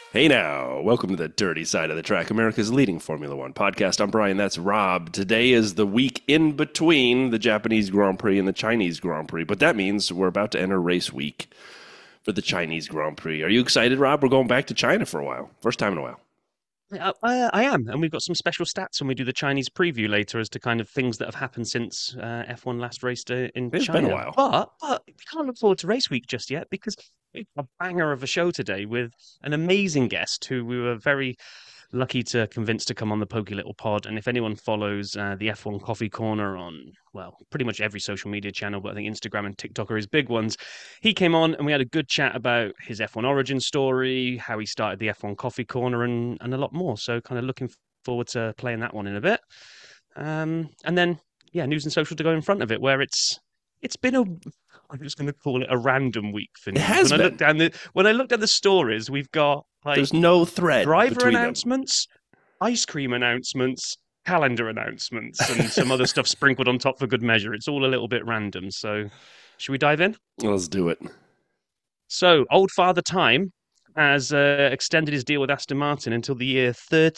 Hey now, welcome to the Dirty Side of the Track, America's leading Formula One podcast. I'm Brian, that's Rob. Today is the week in between the Japanese Grand Prix and the Chinese Grand Prix, but that means we're about to enter race week for the Chinese Grand Prix. Are you excited, Rob? We're going back to China for a while. First time in a while. I am, and we've got some special stats when we do the Chinese preview later as to kind of things that have happened since F1 last raced in It's been a China. while. But we can't look forward to race week just yet because we've got a banger of a show today with an amazing guest who we were very lucky to convince to come on the Pokey Little Pod. And if anyone follows the F1 Coffee Corner on, well, pretty much every social media channel, but I think Instagram and TikTok are his big ones, he came on and we had a good chat about his F1 origin story, how he started the F1 Coffee Corner, and a lot more. So kind of looking forward to playing that one in a bit. And then, yeah, news and social to go in front of it, where it's been a I'm just going to call it a random week for It news. has been. When I looked at the stories, we've got like There's no thread driver between them. announcements, ice cream announcements, calendar announcements, and some other stuff sprinkled on top for good measure. It's all a little bit random. So, should we dive in? Let's do it. So, old Father Time has extended his deal with Aston Martin until the year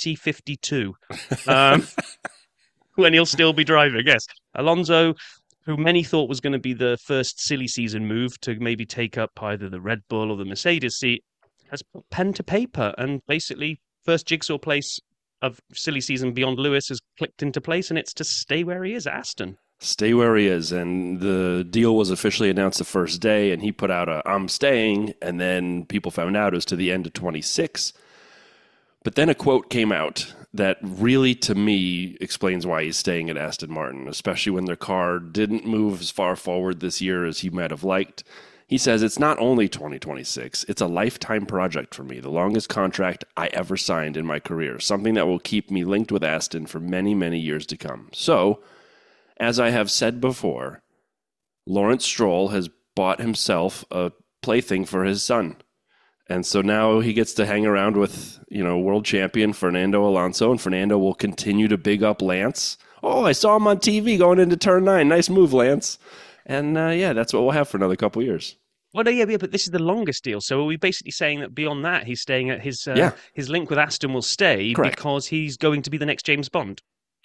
3052, um, when he'll still be driving. Yes, Alonso, who many thought was going to be the first silly season move to maybe take up either the Red Bull or the Mercedes seat, has put pen to paper and basically first jigsaw place of silly season beyond Lewis has clicked into place, and it's to stay where he is at Aston. Stay where he is. And the deal was officially announced the first day, and he put out a I'm staying, and then people found out it was to the end of 26. But then a quote came out that really, to me, explains why he's staying at Aston Martin, especially when their car didn't move as far forward this year as he might have liked. He says, "It's not only 2026, it's a lifetime project for me, the longest contract I ever signed in my career, something that will keep me linked with Aston for many, many years to come. So, as I have said before, Lawrence Stroll has bought himself a plaything for his son. And so now he gets to hang around with, world champion Fernando Alonso, and Fernando will continue to big up Lance. Oh, I saw him on TV going into turn 9. Nice move, Lance. And that's what we'll have for another couple years. Well, no, yeah, but this is the longest deal. So are we basically saying that beyond that, he's staying at his link with Aston will stay Correct. because he's going to be the next James Bond?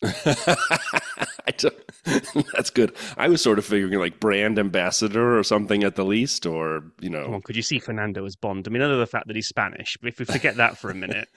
That's good. I was sort of figuring like brand ambassador or something at the least, or. Come on, could you see Fernando as Bond? I mean, other than the fact that he's Spanish, but if we forget that for a minute,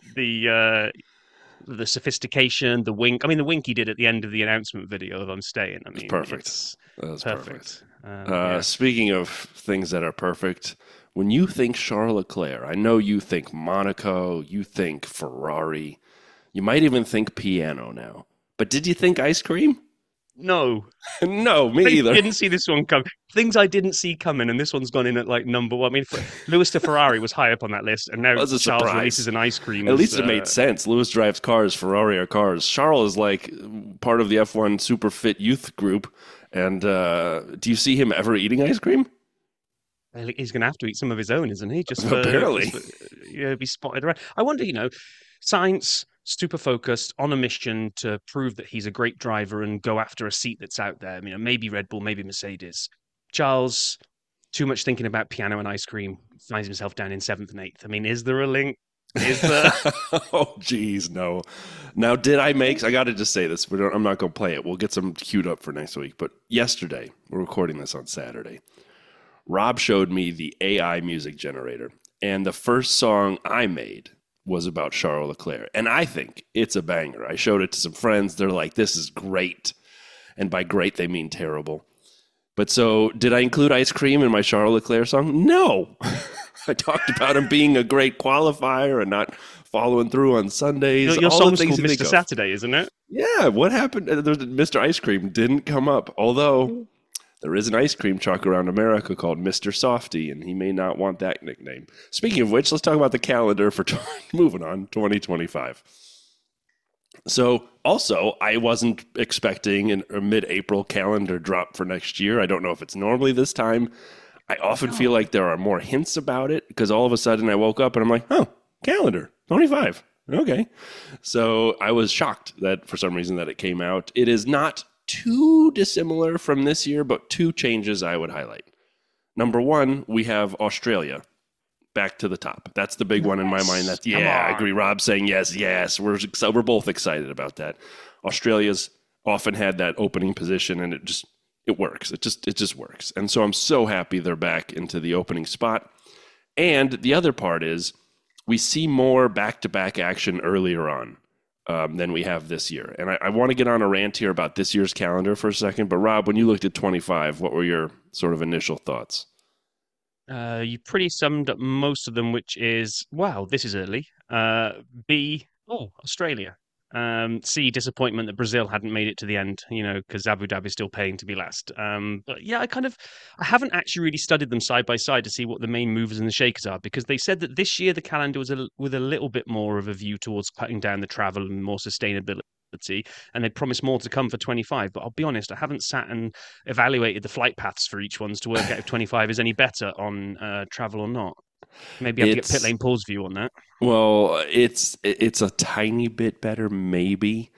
the sophistication, the wink. I mean, the wink he did at the end of the announcement video of I'm staying. I mean, perfect. That was perfect. Yeah. Speaking of things that are perfect, when you think Charles Leclerc, I know you think Monaco, you think Ferrari, you might even think piano now. But did you think ice cream? No. No, me either. I didn't see this one come. Things I didn't see coming, and this one's gone in at like number one. I mean, Lewis to Ferrari was high up on that list, and now That's a Charles surprise. releases an ice cream. At least it made sense. Lewis drives cars, Ferrari are cars. Charles is like part of the F1 super fit youth group. And do you see him ever eating ice cream? He's going to have to eat some of his own, isn't he? Just Apparently. Be spotted around. I wonder, science, super focused on a mission to prove that he's a great driver and go after a seat that's out there. I mean, maybe Red Bull, maybe Mercedes. Charles, too much thinking about piano and ice cream, finds himself down in 7th and 8th. I mean, is there a link? Is there? Oh, geez, no. Now, I got to just say this. I'm not going to play it. We'll get some queued up for next week. But yesterday, we're recording this on Saturday, Rob showed me the AI music generator. And the first song I made was about Charles Leclerc. And I think it's a banger. I showed it to some friends. They're like, this is great. And by great, they mean terrible. But so, did I include ice cream in my Charles Leclerc song? No. I talked about him being a great qualifier and not following through on Sundays. Your all the song's things called you think Mr. of. Saturday, isn't it? Yeah, what happened? Mr. Ice Cream didn't come up. Although there is an ice cream truck around America called Mr. Softy, and he may not want that nickname. Speaking of which, let's talk about the calendar for moving on 2025. So, also, I wasn't expecting a mid-April calendar drop for next year. I don't know if it's normally this time. I often feel like there are more hints about it because all of a sudden I woke up and I'm like, oh, calendar, 25. Okay. So I was shocked that for some reason that it came out. It is not too dissimilar from this year, but two changes I would highlight. Number one, we have Australia back to the top. That's the big one in my mind. That's Come I on. agree. Rob saying yes. We're both excited about that. Australia's often had that opening position, and it works. It just works. And so I'm so happy they're back into the opening spot. And the other part is we see more back-to-back action earlier on than we have this year. And I want to get on a rant here about this year's calendar for a second. But Rob, when you looked at 25, what were your sort of initial thoughts? You pretty summed up most of them, which is, wow, this is early. B, Australia. C, disappointment that Brazil hadn't made it to the end, because Abu Dhabi's still paying to be last. But yeah, I haven't actually really studied them side by side to see what the main movers and the shakers are, because they said that this year the calendar was with a little bit more of a view towards cutting down the travel and more sustainability. And they promised more to come for 25. But I'll be honest, I haven't sat and evaluated the flight paths for each ones to work out if 25 is any better on travel or not. Maybe I have to get Pit Lane Paul's view on that. Well, it's a tiny bit better, maybe.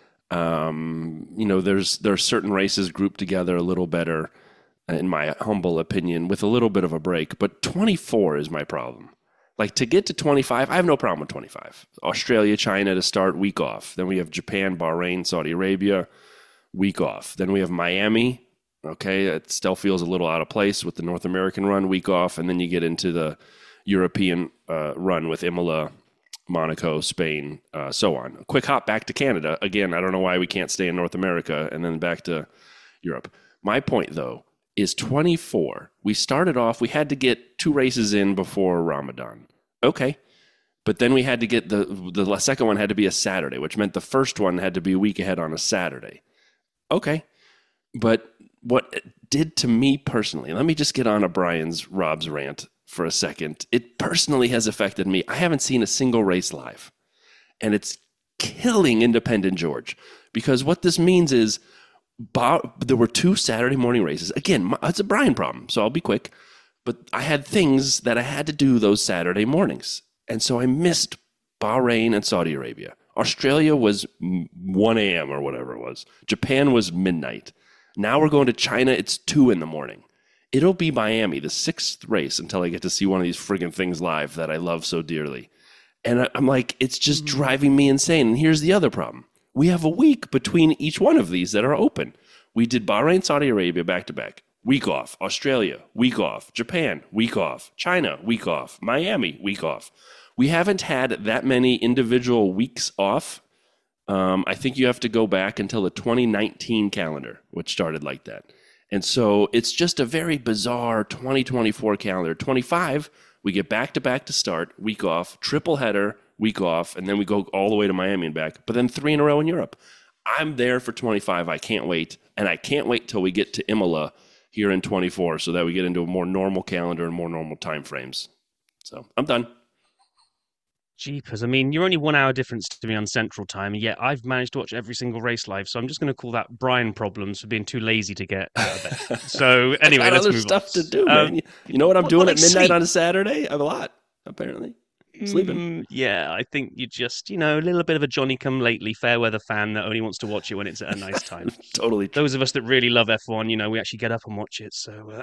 There's certain races grouped together a little better, in my humble opinion, with a little bit of a break. But 24 is my problem. Like, to get to 25, I have no problem with 25. Australia, China to start, week off. Then we have Japan, Bahrain, Saudi Arabia, week off. Then we have Miami. Okay, it still feels a little out of place with the North American run, week off. And then you get into the European run with Imola, Monaco, Spain, so on. A quick hop back to Canada. Again, I don't know why we can't stay in North America and then back to Europe. My point, though, is 24. We started off, we had to get 2 races in before Ramadan. Okay. But then we had to get the second one had to be a Saturday, which meant the first one had to be a week ahead on a Saturday. Okay. But what it did to me personally, let me just get on Rob's rant for a second. It personally has affected me. I haven't seen a single race live, and it's killing Independent George, because what this means is there were 2 Saturday morning races. Again, it's a Brian problem, so I'll be quick. But I had things that I had to do those Saturday mornings, and so I missed Bahrain and Saudi Arabia. Australia was 1 a.m. or whatever it was. Japan was midnight. Now we're going to China. It's 2 in the morning. It'll be Miami, the 6th race, until I get to see one of these friggin' things live that I love so dearly. And I'm like, it's just driving me insane. And here's the other problem. We have a week between each one of these that are open. We did Bahrain, Saudi Arabia back-to-back. Week off. Australia, week off. Japan, week off. China, week off. Miami, week off. We haven't had that many individual weeks off. I think you have to go back until the 2019 calendar, which started like that. And so it's just a very bizarre 2024 calendar. 25, we get back-to-back to start, week off, triple header, week off, and then we go all the way to Miami and back. But then 3 in a row in Europe. I'm there for 25. I can't wait. And I can't wait till we get to Imola here in 24 so that we get into a more normal calendar and more normal time frames. So I'm done. Jeepers. I mean, you're only 1 hour difference to me on Central Time, and yet I've managed to watch every single race live. So I'm just going to call that Brian problems for being too lazy to get out of bed. So anyway, let's move stuff on. to do, man. You know what I'm doing at midnight on a Saturday? I have a lot, apparently. Sleeping. Yeah, I think you're just, a little bit of a Johnny-come-lately fair-weather fan that only wants to watch it when it's at a nice time. Totally. Those of us that really love F1, we actually get up and watch it. So,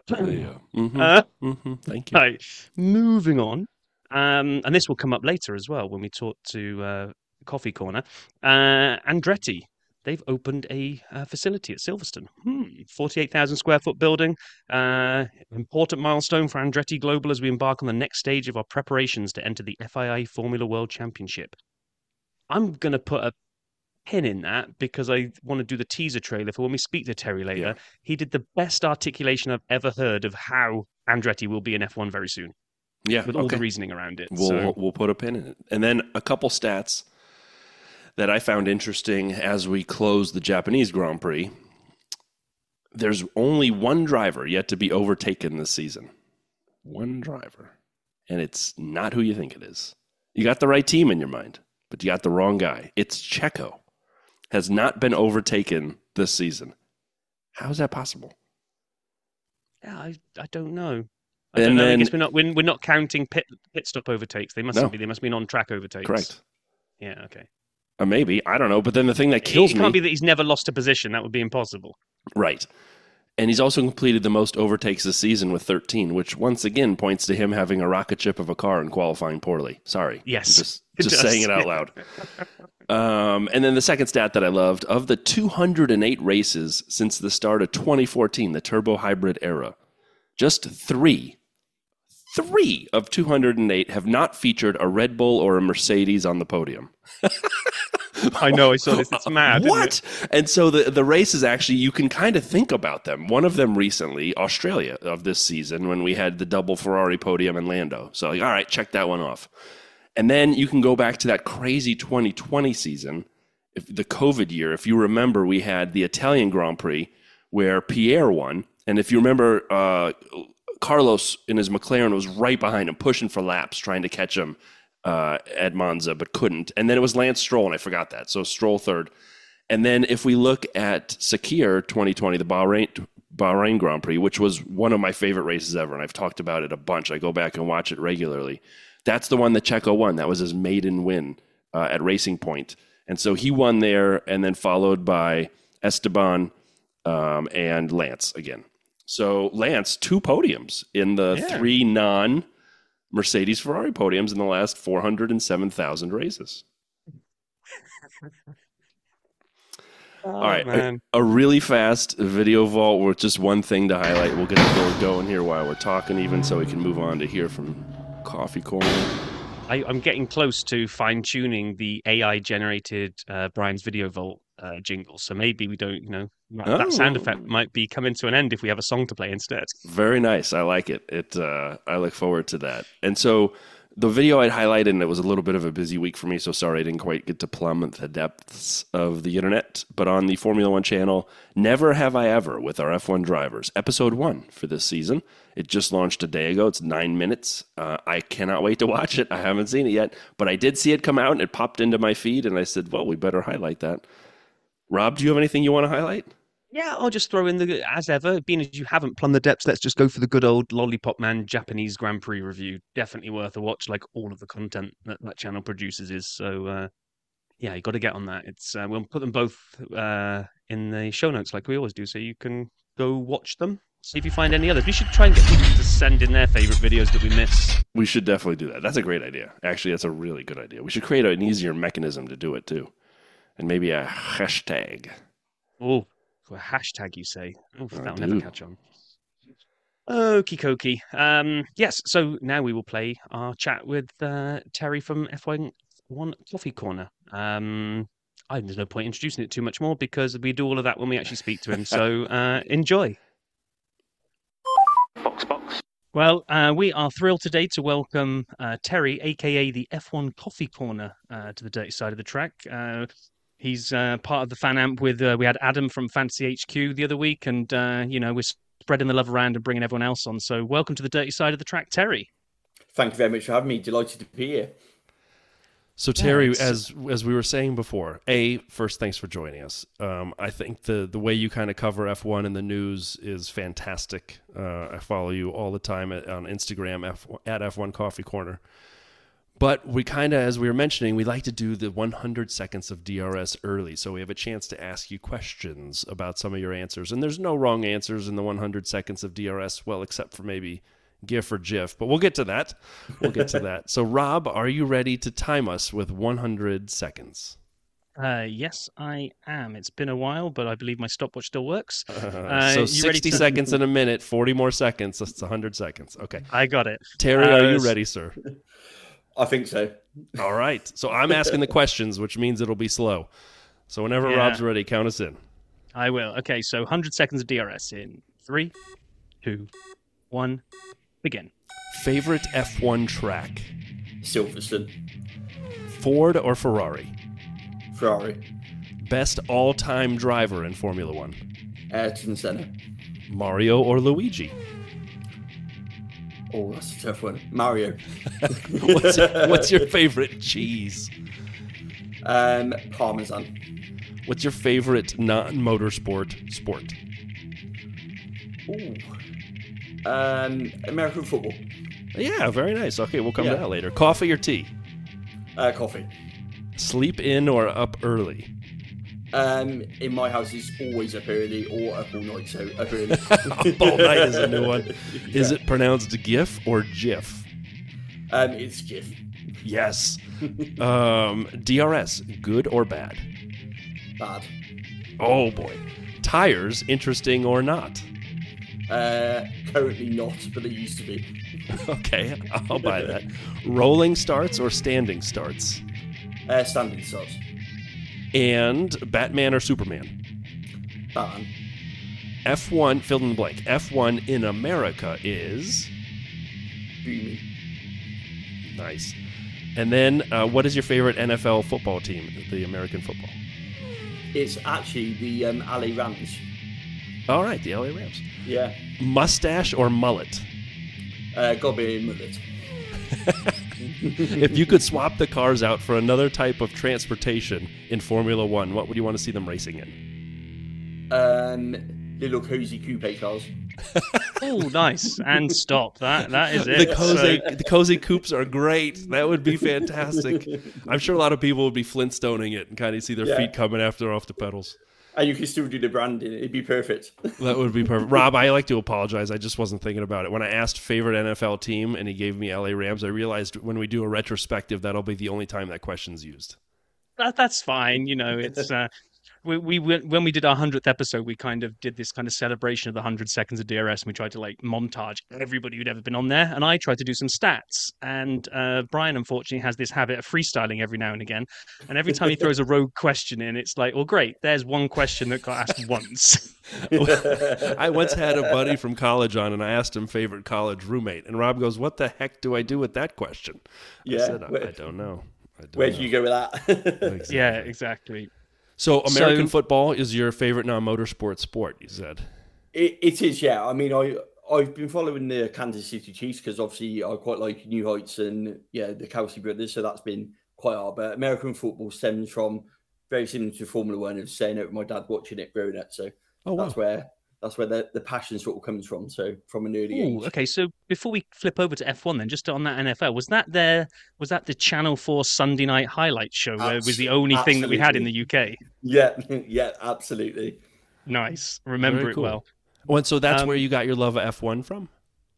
Thank you. Right, moving on. And this will come up later as well when we talk to Coffee Corner. Andretti, they've opened a facility at Silverstone. 48,000 square foot building. Important milestone for Andretti Global as we embark on the next stage of our preparations to enter the FIA Formula World Championship. I'm going to put a pin in that because I want to do the teaser trailer for when we speak to Terry later. Yeah. He did the best articulation I've ever heard of how Andretti will be in F1 very soon. Yeah, with all the reasoning around it. We'll put a pin in it. And then a couple stats that I found interesting as we close the Japanese Grand Prix. There's only one driver yet to be overtaken this season. One driver. And it's not who you think it is. You got the right team in your mind, but you got the wrong guy. It's Checo. Has not been overtaken this season. How is that possible? Yeah, I don't know. I guess we're not counting pit stop overtakes. They mustn't be. They must be on-track overtakes. Correct. Yeah. Okay. Maybe, I don't know. But then the thing that kills me, it can't be that he's never lost a position. That would be impossible. Right. And he's also completed the most overtakes this season with 13, which once again points to him having a rocket ship of a car and qualifying poorly. Sorry. Yes. I'm just saying it out loud. And then the second stat that I loved, of the 208 races since the start of 2014, the turbo hybrid era, just three of 208 have not featured a Red Bull or a Mercedes on the podium. I know, I saw this. It's mad. What? Isn't it? And so the races, actually, you can kind of think about them. One of them recently, Australia of this season, when we had the double Ferrari podium in Lando. So, like, all right, check that one off. And then you can go back to that crazy 2020 season, the COVID year. If you remember, we had the Italian Grand Prix where Pierre won. And if you remember, Carlos in his McLaren was right behind him, pushing for laps, trying to catch him at Monza, but couldn't. And then it was Lance Stroll, and I forgot that. So Stroll third. And then if we look at Sakir 2020, the Bahrain Grand Prix, which was one of my favorite races ever, and I've talked about it a bunch. I go back and watch it regularly. That's the one that Checo won. That was his maiden win at Racing Point. And so he won there, and then followed by Esteban and Lance again. So Lance, 2 podiums in the 3 non-Mercedes Ferrari podiums in the last 407,000 races. All right, a really fast video vault with just one thing to highlight. We'll get the going here while we're talking, even so we can move on to hear from Coffee Corner. I'm getting close to fine-tuning the AI-generated Brian's Video Vault jingle, so maybe we don't, that sound effect might be coming to an end if we have a song to play instead. Very nice. I like it. I look forward to that. And so the video I'd highlighted, and it was a little bit of a busy week for me, so sorry I didn't quite get to plumb the depths of the internet, but on the Formula One channel, Never Have I Ever with our F1 drivers, episode 1 for this season. It just launched a day ago. It's 9 minutes. I cannot wait to watch it. I haven't seen it yet, but I did see it come out, and it popped into my feed, and I said, well, we better highlight that. Rob, do you have anything you want to highlight? Yeah, I'll just throw in as ever, being as you haven't plumbed the depths, let's just go for the good old Lollipop Man Japanese Grand Prix review. Definitely worth a watch, like all of the content that channel produces is. So, yeah, you got to get on that. We'll put them both in the show notes like we always do, so you can go watch them. See if you find any others. We should try and get people to send in their favorite videos that we miss. We should definitely do that. That's a great idea. Actually, that's a really good idea. We should create an easier mechanism to do it, too. And maybe a hashtag. Oh. A hashtag, you say? That'll never catch on. Okie dokie. Yes, so now we will play our chat with Terry from F1 Coffee Corner. There's no point introducing it too much more because we do all of that when we actually speak to him. So enjoy. Box. Well, we are thrilled today to welcome Terry, a.k.a. the F1 Coffee Corner, to the dirty side of the track. He's part of the fan amp with, we had Adam from Fantasy HQ the other week, and, we're spreading the love around and bringing everyone else on. So welcome to the dirty side of the track, Terry. Thank you very much for having me. Delighted to be here. So Terry, as we were saying before, first, thanks for joining us. I think the way you kind of cover F1 in the news is fantastic. I follow you all the time on Instagram at F1 Coffee Corner. But we kind of, as we were mentioning, we like to do the 100 seconds of DRS early, so we have a chance to ask you questions about some of your answers. And there's no wrong answers in the 100 seconds of DRS, well, except for maybe GIF or GIF, but we'll get to that. So, Rob, are you ready to time us with 100 seconds? Yes, I am. It's been a while, but I believe my stopwatch still works. So 60 seconds in a minute, 40 more seconds, that's 100 seconds. Okay. I got it. Terry, are you ready, sir? I think so. All right. So I'm asking the questions, which means it'll be slow. So whenever Rob's ready, count us in. I will. Okay, so 100 seconds of DRS in 3, 2, 1, begin. Favorite F1 track? Silverstone. Ford or Ferrari? Ferrari. Best all-time driver in Formula One? Ayrton Senna. Mario or Luigi? Oh, that's a tough one. Mario. What's your favorite cheese? Parmesan. What's your favorite non-motorsport sport? Ooh. American football. Yeah, very nice. Okay, we'll come to that later. Coffee or tea? Coffee. Sleep in or up early? In my house, it's always up early or up all night, so up early. Up all night is a new one. Is Yeah. it pronounced GIF or GIF? It's GIF. Yes. DRS, good or bad? Bad. Oh boy. Tires, interesting or not? Currently not, but they used to be. Okay, I'll buy that. Rolling starts or standing starts? Standing starts. And Batman or Superman? Batman. F1, fill in the blank. F1 in America is... Booming. Nice. And then, what is your favorite NFL football team, the American football? It's actually the LA Rams. All right, the LA Rams. Yeah. Mustache or mullet? Gotta be a mullet. If you could swap the cars out for another type of transportation in Formula One, what would you want to see them racing in? Little cozy coupe cars. Oh, nice. And stop. That is The it. the cozy coupes are great. That would be fantastic. I'm sure a lot of people would be Flintstoning it and kind of see their feet coming after they're off the pedals. And you can still do the branding. It'd be perfect. That would be perfect. Rob, I like to apologize. I just wasn't thinking about it. When I asked favorite NFL team and he gave me LA Rams, I realized when we do a retrospective, that'll be the only time that question's used. That's fine. You know, it's we when we did our 100th episode, we kind of did this kind of celebration of the 100 seconds of DRS, and we tried to like montage everybody who'd ever been on there, and I tried to do some stats. And Brian unfortunately has this habit of freestyling every now and again, and every time he throws a rogue question in, it's like, well, great, there's one question that got asked once. I once had a buddy from college on, and I asked him favorite college roommate, and Rob goes, "What the heck do I do with that question?" I said, "I don't know." Where do you go with that? Exactly. Yeah, exactly. So American football is your favorite non-motorsport sport, you said? It is, yeah. I mean, I've been following the Kansas City Chiefs because obviously I quite like New Heights and the Kelsey brothers, so that's been quite hard. But American football stems from very similar to Formula One, of saying it with my dad watching it growing up. So that's where the passion sort of comes from. So from an early age. Okay, so before we flip over to F1 then, just on that NFL, was that the Channel 4 Sunday night highlight show where it was the only thing that we had in the UK? Yeah, absolutely. Nice. Remember Very it cool. well. Oh, and so that's where you got your love of F1 from?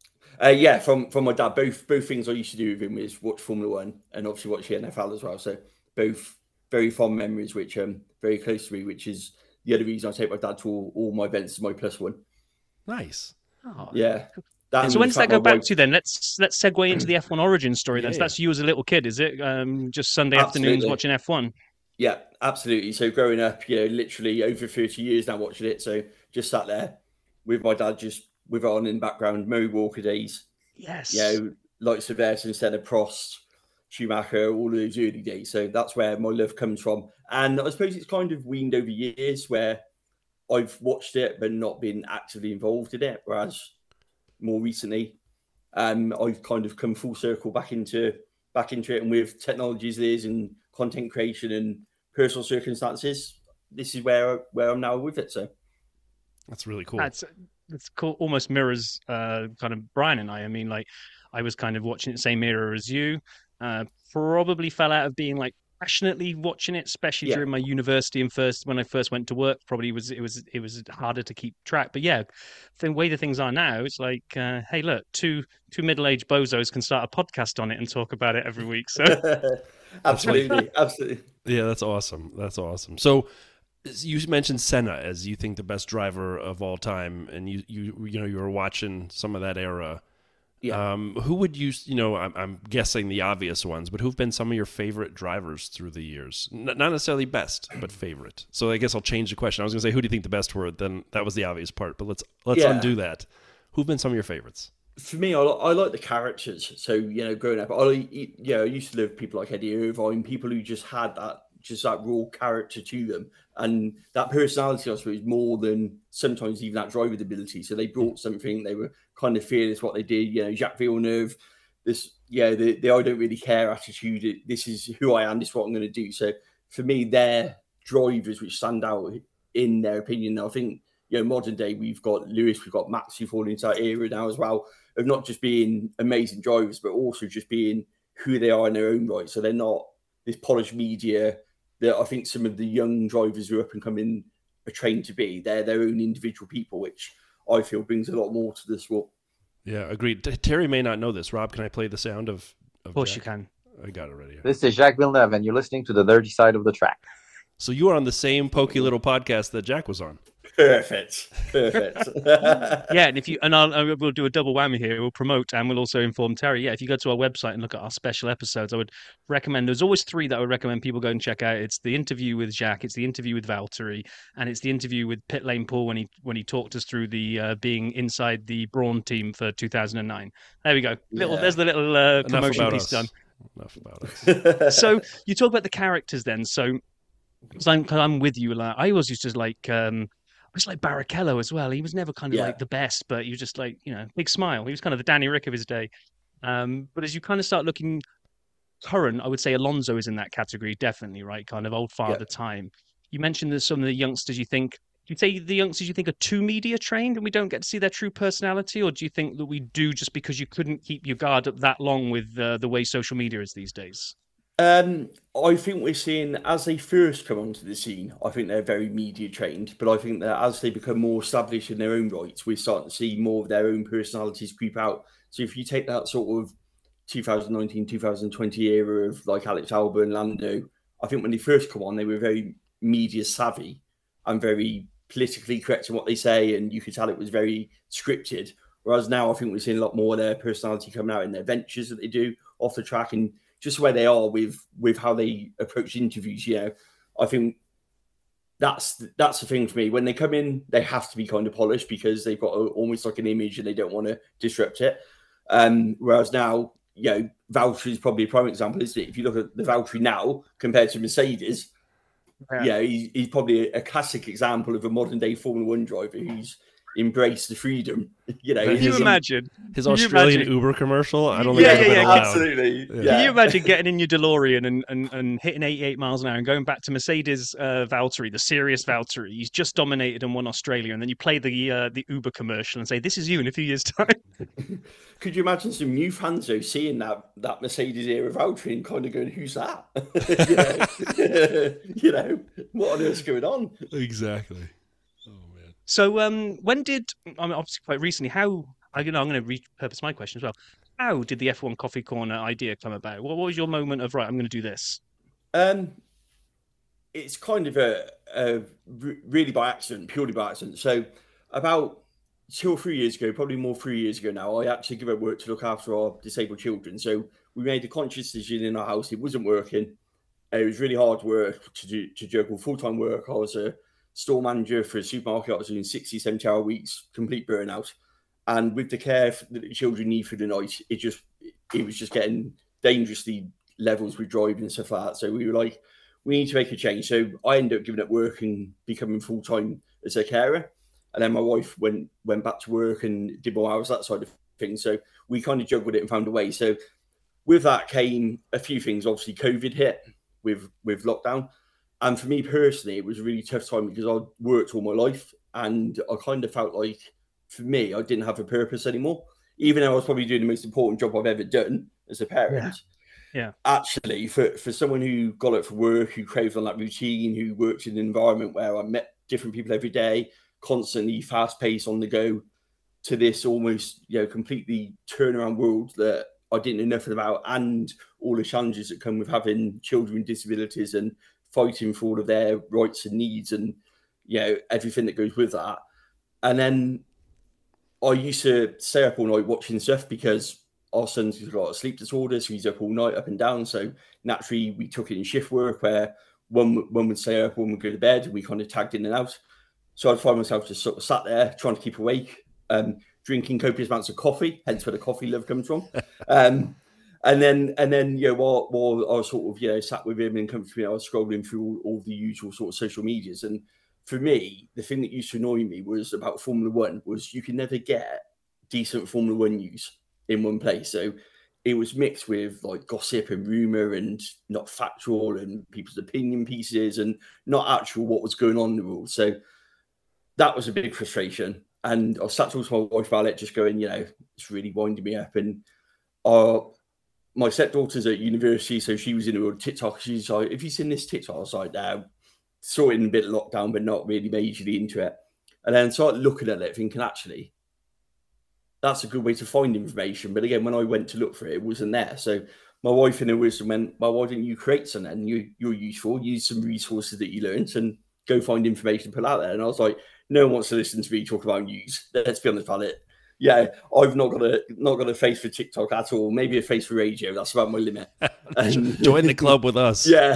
From my dad. Both things I used to do with him is watch Formula One and obviously watch the NFL as well. So both very fond memories, which very close to me, which is the other reason I take my dad to all my events is my +1. Nice. Oh. Yeah. So when does that go back to then? Let's segue into the F1 origin story then. Yeah, So that's you as a little kid, is it? Just Sunday afternoons watching F1? Yeah, absolutely. So growing up, literally over 30 years now watching it. So just sat there with my dad, just with on in the background, Murray Walker days. Yes. Likes of Ayrton Senna, Prost, Schumacher, all of those early days. So that's where my love comes from. And I suppose it's kind of weaned over years where I've watched it but not been actively involved in it. Whereas more recently, I've kind of come full circle back into it. And with technologies there and content creation and personal circumstances, this is where I'm now with it. So that's really cool. That's cool. Almost mirrors kind of Brian and I. I mean, like I was kind of watching it the same era as you. Probably fell out of being like passionately watching it, especially during my university and when I first went to work. Probably it was harder to keep track. But yeah, the way the things are now, it's like, hey, look, two middle-aged bozos can start a podcast on it and talk about it every week. So absolutely. Yeah, that's awesome. So you mentioned Senna as you think the best driver of all time, and you were watching some of that era. Yeah. Who would you I'm guessing the obvious ones, but who've been some of your favorite drivers through the years? Not necessarily best, but favorite. So I guess I'll change the question. I was going to say, who do you think the best were? Then that was the obvious part, but let's undo that. Who've been some of your favorites? For me, I like the characters. So, growing up, I used to love people like Eddie Irvine, people who just had that raw character to them. And that personality, I suppose, more than sometimes even that driving ability. So they brought something, they were kind of fearless what they did. Jacques Villeneuve, the I don't really care attitude. This is who I am, this is what I'm going to do. So for me, they're drivers which stand out in their opinion. Now, I think, modern day, we've got Lewis, we've got Max who fall into that era now as well, of not just being amazing drivers, but also just being who they are in their own right. So they're not this polished media, that I think some of the young drivers who are up and coming are trained to be. They're their own individual people, which I feel brings a lot more to the sport. Yeah, agreed. Terry may not know this. Rob, can I play the sound of course Jack? you can. I got it ready. This is Jacques Villeneuve, and you're listening to the dirty side of the track. So you are on the same Pokey Little podcast that Jack was on. Perfect. Yeah, and we'll do a double whammy here. We'll promote and we'll also inform Terry. Yeah, if you go to our website and look at our special episodes, I would recommend. There's always 3 that I would recommend people go and check out. It's the interview with Jacques, it's the interview with Valtteri, and it's the interview with Pit Lane Paul when he talked us through the being inside the Brawn team for 2009. There we go. There's the little promotion piece done. Enough about us. So you talk about the characters then. So because I'm with you. Like, I always used to like. I was like Barrichello as well. He was never kind of like the best, but he was just like, big smile. He was kind of the Danny Rick of his day. But as you kind of start looking current, I would say Alonso is in that category, definitely, right? Kind of old father time. You mentioned that some of the youngsters you think are too media trained and we don't get to see their true personality? Or do you think that we do just because you couldn't keep your guard up that long with the way social media is these days? I think we're seeing, as they first come onto the scene, I think they're very media trained, but I think that as they become more established in their own rights, we're starting to see more of their own personalities creep out. So if you take that sort of 2019, 2020 era of like Alex Albon and Lando, I think when they first come on, they were very media savvy and very politically correct in what they say, and you could tell it was very scripted. Whereas now I think we're seeing a lot more of their personality coming out in their ventures that they do off the track and just where they are with how they approach interviews. I think that's the thing for me. When they come in, they have to be kind of polished because they've got almost like an image and they don't want to disrupt it. Whereas now, Valtteri is probably a prime example, isn't it? If you look at the Valtteri now compared to Mercedes, he's probably a classic example of a modern day Formula One driver who's embrace the freedom. Can you imagine his Australian Uber commercial? I don't think absolutely. Yeah. Can you imagine getting in your DeLorean and hitting 88 miles an hour and going back to Mercedes Valtteri, the serious Valtteri? He's just dominated and won Australia, and then you play the Uber commercial and say, "This is you in a few years' time." Could you imagine some new fans though seeing that Mercedes era Valtteri and kind of going, "Who's that?" What on earth's going on? Exactly. So when did, obviously quite recently, I'm going to repurpose my question as well. How did the F1 Coffee Corner idea come about? What was your moment of, right, I'm going to do this? It's kind of really by accident, purely by accident. So about 2 or 3 years ago, probably more 3 years ago now, I actually gave up work to look after our disabled children. So we made a conscious decision in our house. It wasn't working. It was really hard work to juggle full-time work. I was a store manager for a supermarket. I was doing 60, 70-hour weeks, complete burnout. And with the care that the children need for the night, it was just getting dangerously levels with driving and stuff like that. So we were like, we need to make a change. So I ended up giving up work and becoming full-time as a carer. And then my wife went back to work and did more hours, that side of things. So we kind of juggled it and found a way. So with that came a few things. Obviously, COVID hit with lockdown. And for me personally, it was a really tough time because I'd worked all my life and I kind of felt like, for me, I didn't have a purpose anymore. Even though I was probably doing the most important job I've ever done as a parent. Yeah. Actually, for someone who got up for work, who craved on that routine, who worked in an environment where I met different people every day, constantly fast-paced on the go, to this almost, completely turnaround world that I didn't know nothing about, and all the challenges that come with having children with disabilities and fighting for all of their rights and needs and, everything that goes with that. And then I used to stay up all night watching stuff because our son's got a sleep disorder, so he's up all night, up and down. So naturally, we took it in shift work where one would stay up, one would go to bed, and we kind of tagged in and out. So I'd find myself just sort of sat there trying to keep awake, drinking copious amounts of coffee, hence where the coffee love comes from. And then, while I was sort of, sat with him and comfortably, I was scrolling through all the usual sort of social medias. And for me, the thing that used to annoy me was about Formula One was you can never get decent Formula One news in one place. So it was mixed with like gossip and rumor and not factual and people's opinion pieces and not actual what was going on in the rules. So that was a big frustration. And I sat to my wife about it, just going, it's really winding me up. And my stepdaughter's at university, so she was in the world of TikTok. She's like, "Have you seen this TikTok?" I was like, "No." Saw it in a bit of lockdown, but not really majorly into it. And then started looking at it, thinking, actually, that's a good way to find information. But again, when I went to look for it, it wasn't there. So my wife in her wisdom went, "Well, why didn't you create something? You're useful. Use some resources that you learned and go find information put out there." And I was like, "No one wants to listen to me talk about news. Let's be honest about it." Yeah, I've not got a face for TikTok at all. Maybe a face for radio. That's about my limit. And, Join the club with us. Yeah.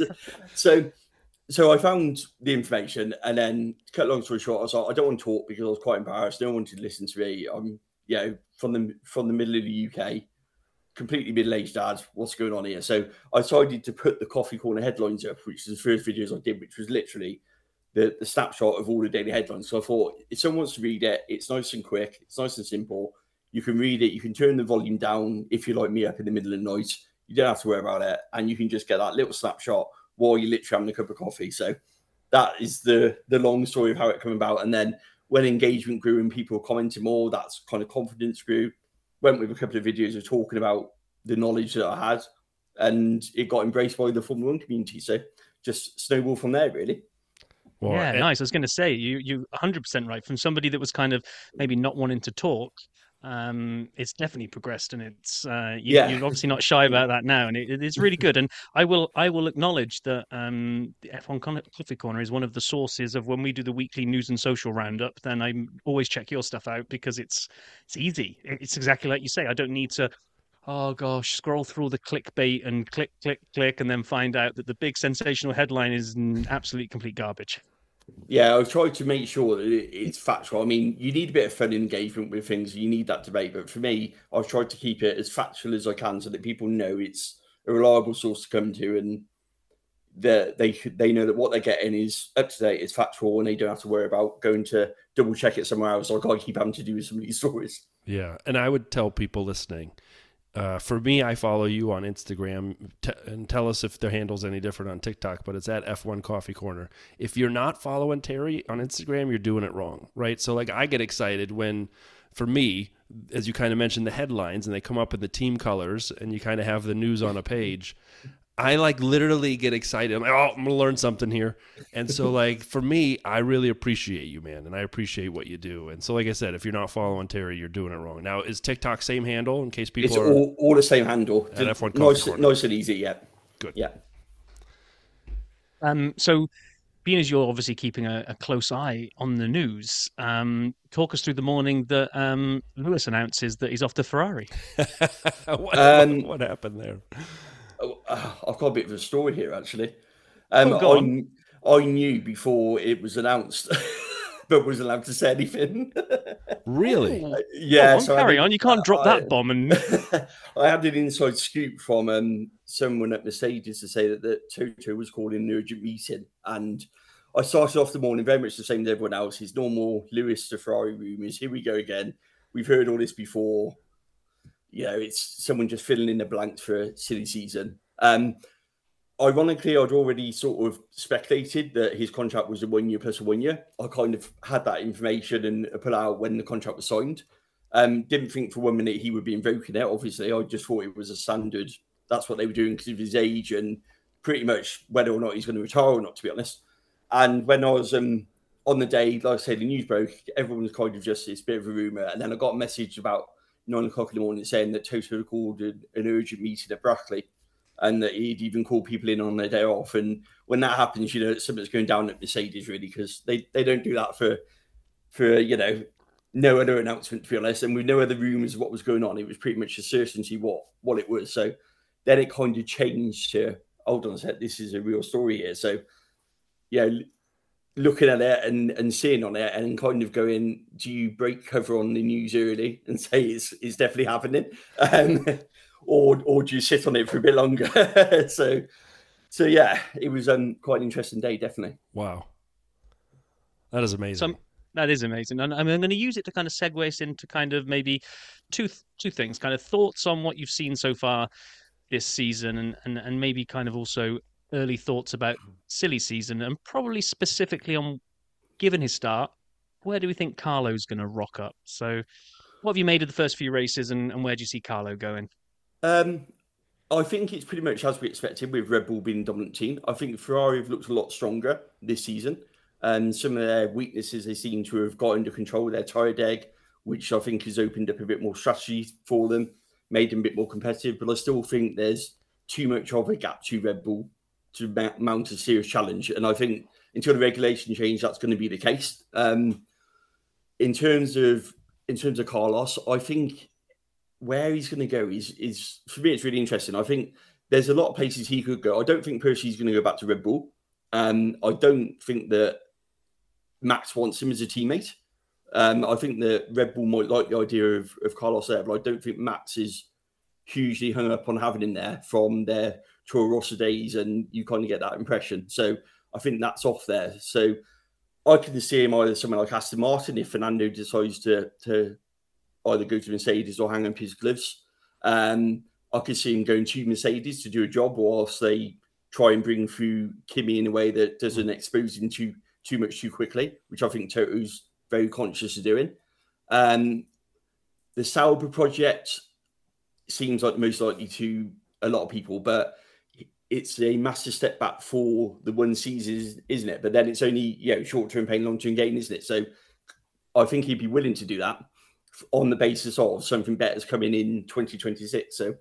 So I found the information, and then to cut a long story short, I was like, I don't want to talk because I was quite embarrassed. No one wanted to listen to me. I'm, from the middle of the UK, completely middle-aged dad. What's going on here? So I decided to put the Coffee Corner headlines up, which is the first videos I did, which was literally the snapshot of all the daily headlines. So I thought, if someone wants to read it, it's nice and quick, it's nice and simple. You can read it, you can turn the volume down if you're like me up in the middle of the night. You don't have to worry about it, and you can just get that little snapshot while you're literally having a cup of coffee. So that is the long story of how it came about. And then when engagement grew and people commented more, that's kind of confidence grew. Went with a couple of videos of talking about the knowledge that I had, and it got embraced by the Formula One community. So just snowball from there, really. Well, yeah, nice. I was going to say, you 100% right. From somebody that was kind of maybe not wanting to talk, it's definitely progressed, and it's you're obviously not shy about that now, and it's really good. And I will acknowledge that the F1 Coffee Corner is one of the sources of when we do the weekly news and social roundup. Then I always check your stuff out because it's easy. It's exactly like you say. I don't need to. Oh gosh, scroll through all the clickbait and click, and then find out that the big sensational headline is absolutely complete garbage. Yeah, I've tried to make sure that it's factual. I mean, you need a bit of fun and engagement with things. You need that debate. But for me, I've tried to keep it as factual as I can so that people know it's a reliable source to come to, and that they know that what they're getting is up to date, it's factual, and they don't have to worry about going to double check it somewhere else. Like I keep having to do with some of these stories. Yeah, and I would tell people listening, for me, I follow you on Instagram, and tell us if their handle's any different on TikTok, but it's at F1 Coffee Corner. If you're not following Terry on Instagram, you're doing it wrong, right? So like I get excited when, for me, as you kind of mentioned, the headlines, and they come up in the team colors, and you kind of have the news on a page. I like literally get excited. I'm like, oh, I'm going to learn something here. And so like, for me, I really appreciate you, man. And I appreciate what you do. And so, like I said, if you're not following Terry, you're doing it wrong. Now, is TikTok same handle in case people it's all the same handle. At F1 Coffee Corner. Nice and easy. Yeah. Good. Yeah. So being as you're obviously keeping a close eye on the news, talk us through the morning that Lewis announces that he's off to Ferrari. What happened there? I've got a bit of a story here, actually. I knew before it was announced, but wasn't allowed to say anything. Really? Yeah. So carry on. You can't drop that bomb. And I had an inside scoop from someone at Mercedes to say that Toto was calling an urgent meeting, and I started off the morning very much the same as everyone else. His normal Lewis to Ferrari rumours. Here we go again. We've heard all this before. It's someone just filling in the blanks for a silly season. Ironically, I'd already sort of speculated that his contract was a 1 year plus a 1 year. I kind of had that information and put out when the contract was signed. Didn't think for 1 minute he would be invoking it. Obviously, I just thought it was a standard. That's what they were doing because of his age and pretty much whether or not he's going to retire or not, to be honest. And when I was on the day, like I said, the news broke, everyone was kind of just, it's a bit of a rumour. And then I got a message about 9 o'clock in the morning saying that Toto had called an urgent meeting at Brackley, and that he'd even called people in on their day off. And when that happens, something's going down at Mercedes, really, because they don't do that for no other announcement, to be honest. And with no other rumours of what was going on, it was pretty much a certainty what it was. So then it kind of changed to, hold on a sec, this is a real story here. So, looking at it and seeing on it and kind of going, do you break cover on the news early and say it's definitely happening? Or do you sit on it for a bit longer? so yeah, it was quite an interesting day, definitely. Wow. That is amazing. That is amazing. And I'm going to use it to kind of segue us into kind of maybe two things, kind of thoughts on what you've seen so far this season and maybe kind of also early thoughts about silly season, and probably specifically on, given his start, where do we think Carlo's going to rock up? So what have you made of the first few races, and where do you see Carlo going? I think it's pretty much as we expected with Red Bull being the dominant team. I think Ferrari have looked a lot stronger this season. And some of their weaknesses they seem to have got under control. Their tyre deg, which I think has opened up a bit more strategy for them, made them a bit more competitive. But I still think there's too much of a gap to Red Bull to mount a serious challenge. And I think until the regulation change, that's going to be the case. In terms of Carlos, I think where he's going to go is for me, it's really interesting. I think there's a lot of places he could go. I don't think personally he's going to go back to Red Bull. I don't think that Max wants him as a teammate. I think that Red Bull might like the idea of Carlos there, but I don't think Max is hugely hung up on having him there from their Toro Rosso days, and you kind of get that impression. So I think that's off there. So I can see him either somewhere like Aston Martin if Fernando decides to either go to Mercedes or hang up his gloves. I could see him going to Mercedes to do a job, whilst they try and bring through Kimi in a way that doesn't expose him too much too quickly, which I think Toto's very conscious of doing. The Sauber project seems like the most likely to a lot of people, but it's a massive step back for the one season, isn't it? But then it's only short-term pain, long-term gain, isn't it? So I think he'd be willing to do that on the basis of something better is coming in 2026. So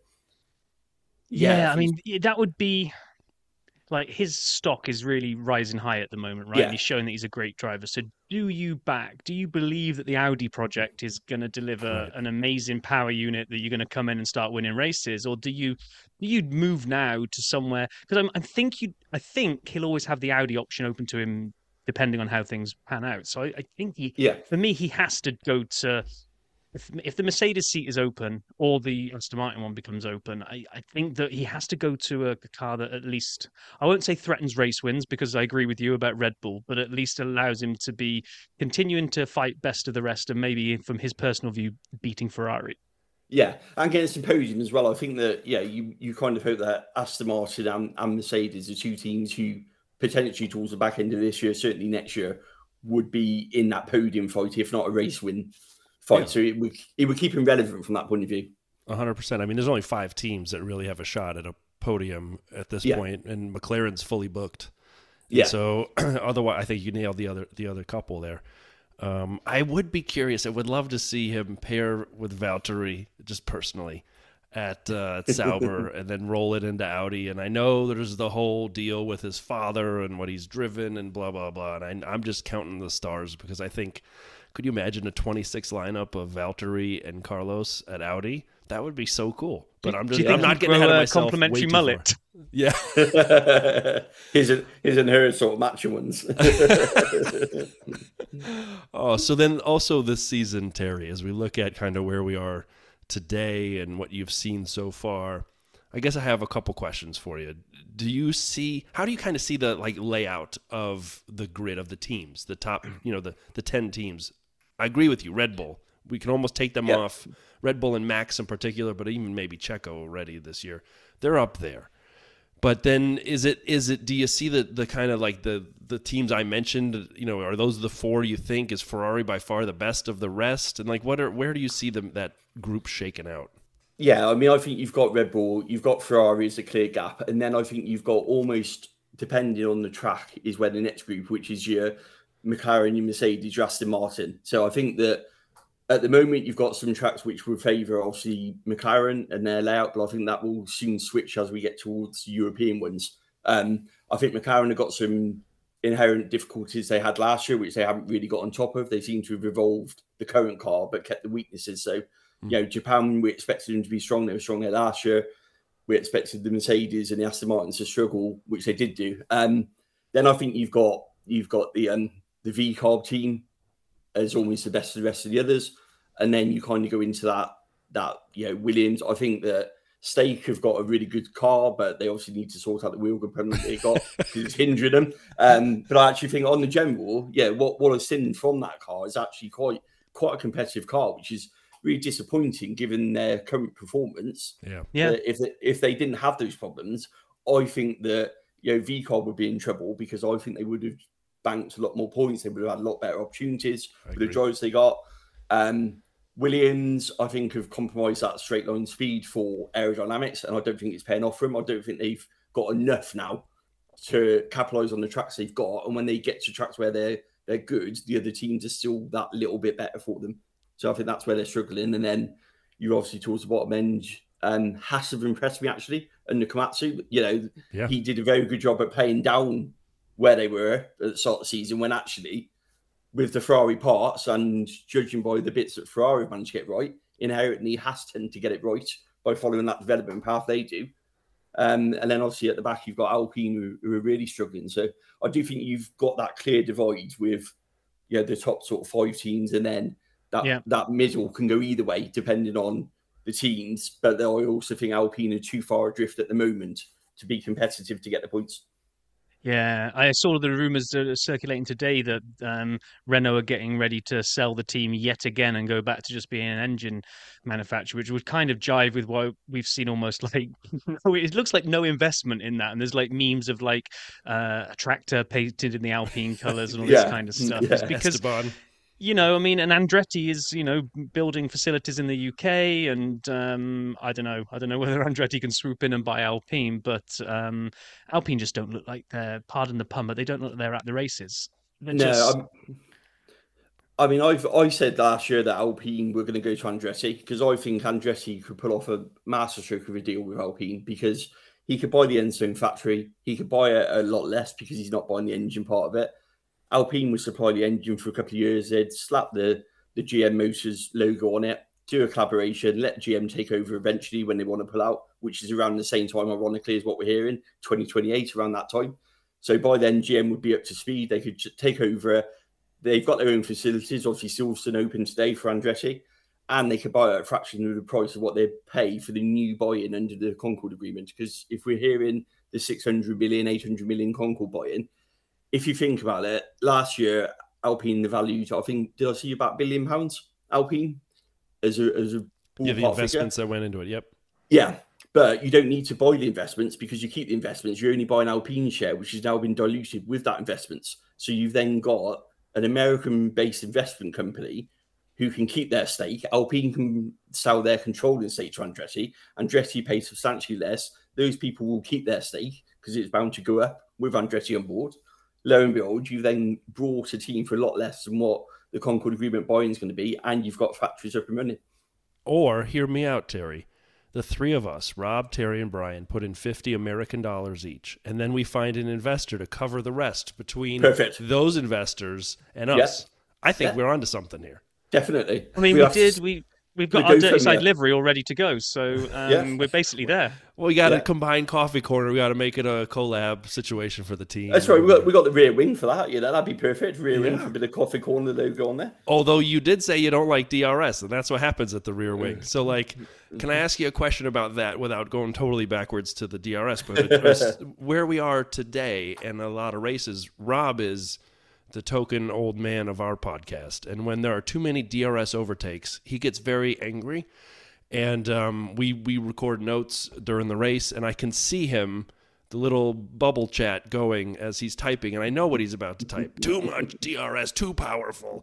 I mean, that would be like his stock is really rising high at the moment, right? And he's showing that he's a great driver. So do you believe that the Audi project is going to deliver an amazing power unit that you're going to come in and start winning races? Or do you move now to somewhere? Because I think he'll always have the Audi option open to him depending on how things pan out. So I think for me, he has to go to, if the Mercedes seat is open or the Aston Martin one becomes open, I think that he has to go to a car that at least, I won't say threatens race wins, because I agree with you about Red Bull, but at least allows him to be continuing to fight best of the rest and maybe, from his personal view, beating Ferrari. Yeah, and getting some podium as well. I think that, you kind of hope that Aston Martin and Mercedes are two teams who potentially towards the back end of this year, certainly next year, would be in that podium fight, if not a race win fight. So it would keep him relevant from that point of view. 100%. I mean, there's only 5 teams that really have a shot at a podium at this point, and McLaren's fully booked. And so otherwise, I think you nailed the other couple there. I would be curious. I would love to see him pair with Valtteri, just personally, at Sauber and then roll it into Audi. And I know there's the whole deal with his father and what he's driven and blah, blah, blah. And I'm just counting the stars, because I think, could you imagine a 26 lineup of Valtteri and Carlos at Audi? That would be so cool. But I'm not getting ahead of myself. Complimentary mullet. Yeah. his and her sort of matching ones. So then also this season, Terry, as we look at kind of where we are today and what you've seen so far, I guess I have a couple questions for you. How do you kind of see the layout of the grid of the teams, the top, the 10 teams? I agree with you, Red Bull. We can almost take them off, Red Bull and Max in particular, but even maybe Checo already this year. They're up there. But then do you see the kind of like the teams I mentioned, are those the 4 you think? Is Ferrari by far the best of the rest? And where do you see that group shaken out? Yeah, I mean, I think you've got Red Bull, you've got Ferrari as a clear gap, and then I think you've got, almost depending on the track, is where the next group, which is your McLaren, your Mercedes, your Aston Martin. So I think that at the moment you've got some tracks which would favour obviously McLaren and their layout, but I think that will soon switch as we get towards European ones. I think McLaren have got some inherent difficulties they had last year, which they haven't really got on top of. They seem to have evolved the current car, but kept the weaknesses. So, Japan, we expected them to be strong. They were strong there last year. We expected the Mercedes and the Aston Martin to struggle, which they did do. Then I think you've got the V-Carb team as almost the best of the rest of the others. And then you kind of go into that Williams. I think that Stake have got a really good car, but they obviously need to sort out the wheel component they got because it's hindering them. But I actually think on the general, what I've seen from that car is actually quite a competitive car, which is really disappointing given their current performance. Yeah. If they didn't have those problems, I think that V-Carb would be in trouble, because I think they would have banked a lot more points. They would have had a lot better opportunities for the drivers they got. Williams, I think, have compromised that straight line speed for aerodynamics, and I don't think it's paying off for them. I don't think they've got enough now to capitalise on the tracks they've got. And when they get to tracks where they're good, the other teams are still that little bit better for them. So I think that's where they're struggling. And then you obviously towards the bottom end, Haas have impressed me actually, and Komatsu. He did a very good job at playing down where they were at the start of the season, when actually, with the Ferrari parts and judging by the bits that Ferrari managed to get right, inherently Haas tend to get it right by following that development path they do. And then obviously at the back, you've got Alpine who are really struggling. So I do think you've got that clear divide with the top sort of 5 teams, and then that middle can go either way depending on the teams. But I also think Alpine are too far adrift at the moment to be competitive to get the points. Yeah, I saw the rumours circulating today that Renault are getting ready to sell the team yet again and go back to just being an engine manufacturer, which would kind of jive with what we've seen almost like, it looks like no investment in that. And there's like memes of like a tractor painted in the Alpine colours and all this kind of stuff. Yeah. It's because... Esteban. And Andretti is, building facilities in the UK, and I don't know whether Andretti can swoop in and buy Alpine, but Alpine just don't look like they're, pardon the pun, but they don't look like they're at the races. I said last year that Alpine were going to go to Andretti because I think Andretti could pull off a masterstroke of a deal with Alpine, because he could buy the Enstone factory, he could buy it a lot less because he's not buying the engine part of it. Alpine would supply the engine for a couple of years. They'd slap the GM Motors logo on it, do a collaboration, let GM take over eventually when they want to pull out, which is around the same time, ironically, as what we're hearing, 2028, around that time. So by then, GM would be up to speed. They could take over. They've got their own facilities, obviously Silverstone open today for Andretti, and they could buy at a fraction of the price of what they pay for the new buy-in under the Concord agreement. Because if we're hearing the 600 million, 800 million Concord buy-in, if you think about it, last year, Alpine valued, I think, did I see about £1 billion, Alpine, as a the investments figure that went into it, yep. Yeah, but you don't need to buy the investments because you keep the investments. You're only buying Alpine share, which has now been diluted with that investments. So you've then got an American-based investment company who can keep their stake. Alpine can sell their controlling stake to Andretti. Andretti pays substantially less. Those people will keep their stake because it's bound to go up with Andretti on board. Lo and behold, you then brought a team for a lot less than what the Concord Agreement buy-in is going to be, and you've got factories up and running. Or, hear me out, Terry. The 3 of us, Rob, Terry, and Brian, put in $50 American each, and then we find an investor to cover the rest between those investors and us. I think we're onto something here. Definitely. I mean, we've got our Dirty Side livery all ready to go, so we're basically there. Well, we got a combined coffee corner. We got to make it a collab situation for the team. That's right. We got the rear wing for that. That'd be perfect. Rear wing for a bit of coffee corner logo on there. Although you did say you don't like DRS, and that's what happens at the rear wing. So, can I ask you a question about that without going totally backwards to the DRS? But where we are today and a lot of races, Rob is the token old man of our podcast. And when there are too many DRS overtakes, he gets very angry. And we record notes during the race, and I can see him, the little bubble chat going as he's typing, and I know what he's about to type. Too much DRS, too powerful.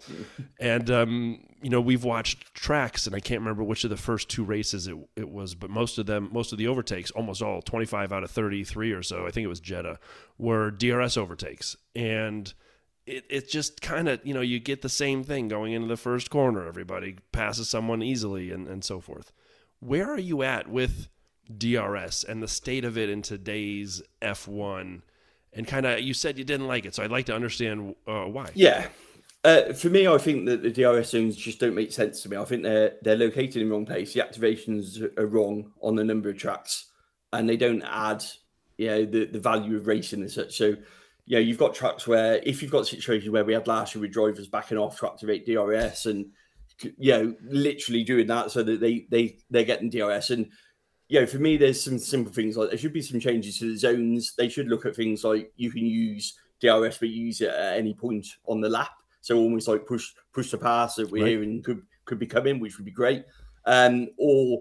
And, we've watched tracks, and I can't remember which of the first 2 races it was, but most of the overtakes, almost all, 25 out of 33 or so, I think it was Jeddah, were DRS overtakes. And it just kind of, you get the same thing going into the first corner. Everybody passes someone easily and so forth. Where are you at with DRS and the state of it in today's F1? And kind of, you said you didn't like it, so I'd like to understand why. Yeah. For me, I think that the DRS zones just don't make sense to me. I think they're located in the wrong place. The activations are wrong on the number of tracks, and they don't add, the value of racing and such. So, you've got tracks where, if you've got situations where we had last year with drivers backing off to activate DRS and, literally doing that so that they're getting DRS. And, for me, there's some simple things like there should be some changes to the zones. They should look at things like you can use DRS, but use it at any point on the lap. So almost like push to pass that we're hearing could be coming, which would be great. Or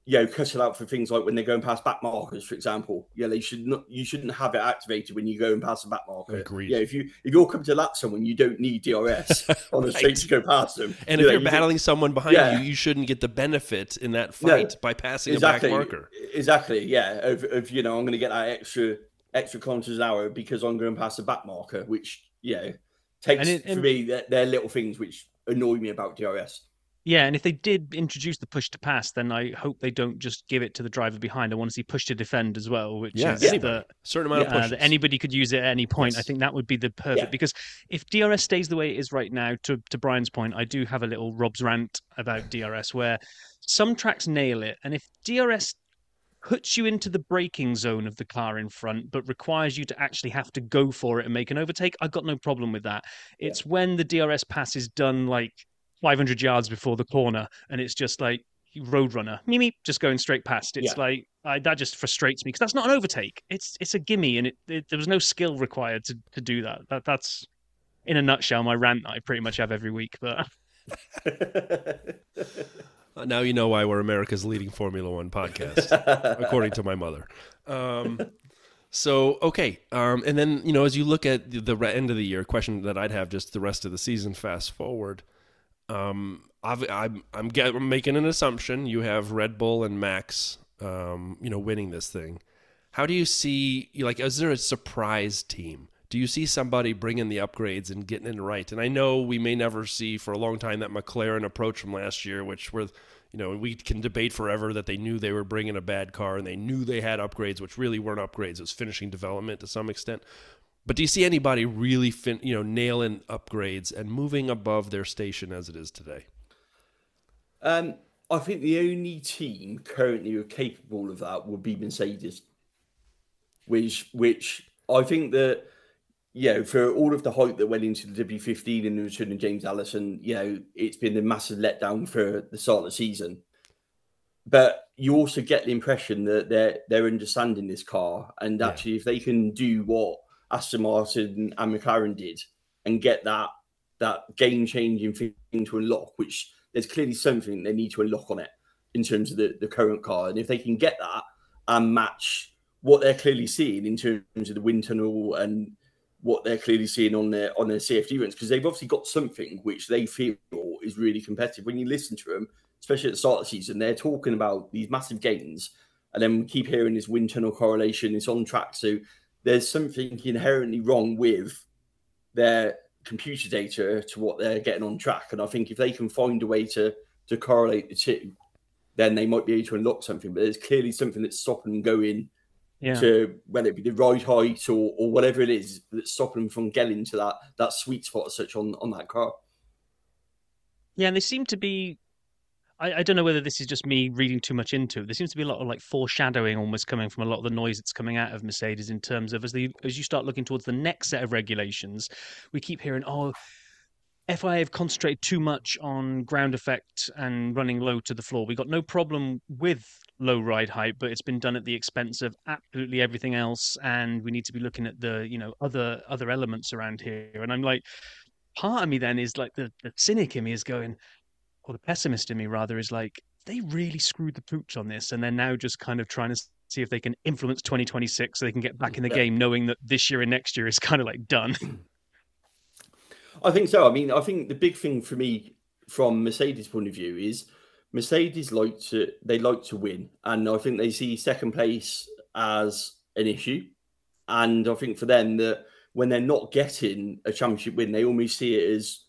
cut it out for things like when they're going past back markers, for example. You shouldn't have it activated when you're going past the back marker. Agreed. Yeah, if you're coming to lap someone, you don't need DRS on the straight to go past them. And if you're battling someone behind you, you shouldn't get the benefit in that fight by passing a back marker. Exactly. Yeah. Of I'm going to get that extra kilometers an hour because I'm going past the back marker, which takes for me. They're little things which annoy me about DRS. Yeah, and if they did introduce the push to pass, then I hope they don't just give it to the driver behind. I want to see push to defend as well, which is the certain amount of pushes. That anybody could use it at any point. Yes. I think that would be the perfect because if DRS stays the way it is right now, to Brian's point, I do have a little Rob's rant about DRS where some tracks nail it, and if DRS puts you into the braking zone of the car in front, but requires you to actually have to go for it and make an overtake, I've got no problem with that. It's when the DRS pass is done like 500 yards before the corner, and it's just like Roadrunner, just going straight past. It's like that just frustrates me because that's not an overtake. It's a gimme, and there was no skill required to do that. That's in a nutshell my rant that I pretty much have every week. But now you know why we're America's leading Formula One podcast, according to my mother. So, okay. And then, as you look at the end of the year, question that I'd have just the rest of the season, fast forward. I'm making an assumption. You have Red Bull and Max, winning this thing. How do you see, is there a surprise team? Do you see somebody bringing the upgrades and getting it right? And I know we may never see for a long time that McLaren approach from last year, which were, we can debate forever that they knew they were bringing a bad car and they knew they had upgrades, which really weren't upgrades. It was finishing development to some extent. But do you see anybody really nailing upgrades and moving above their station as it is today? I think the only team currently who are capable of that would be Mercedes, which I think that, for all of the hype that went into the W15 and the return of James Allison, it's been a massive letdown for the start of the season. But you also get the impression that they're understanding this car, and actually if they can do what Aston Martin and McLaren did and get that game-changing thing to unlock, which there's clearly something they need to unlock on it in terms of the current car. And if they can get that and match what they're clearly seeing in terms of the wind tunnel and what they're clearly seeing on their CFD runs, because they've obviously got something which they feel is really competitive. When you listen to them, especially at the start of the season, they're talking about these massive gains, and then we keep hearing this wind tunnel correlation, it's on track. So there's something inherently wrong with their computer data to what they're getting on track. And I think if they can find a way to correlate the two, then they might be able to unlock something. But there's clearly something that's stopping them going to, whether it be the ride height or whatever it is, that's stopping them from getting to that sweet spot as such on that car. Yeah, and they seem to be, I don't know whether this is just me reading too much into it. There seems to be a lot of foreshadowing almost coming from a lot of the noise that's coming out of Mercedes in terms of as you start looking towards the next set of regulations, we keep hearing, FIA have concentrated too much on ground effect and running low to the floor. We got no problem with low ride height, but it's been done at the expense of absolutely everything else, and we need to be looking at the other elements around here. And I'm like, part of me then is like the cynic in me is going, or the pessimist in me rather, is like, they really screwed the pooch on this, and they're now just kind of trying to see if they can influence 2026 so they can get back in the game, knowing that this year and next year is kind of like done. I think so. I mean, I think the big thing for me from Mercedes' point of view is Mercedes like to win, and I think they see second place as an issue. And I think for them that when they're not getting a championship win, they almost see it as,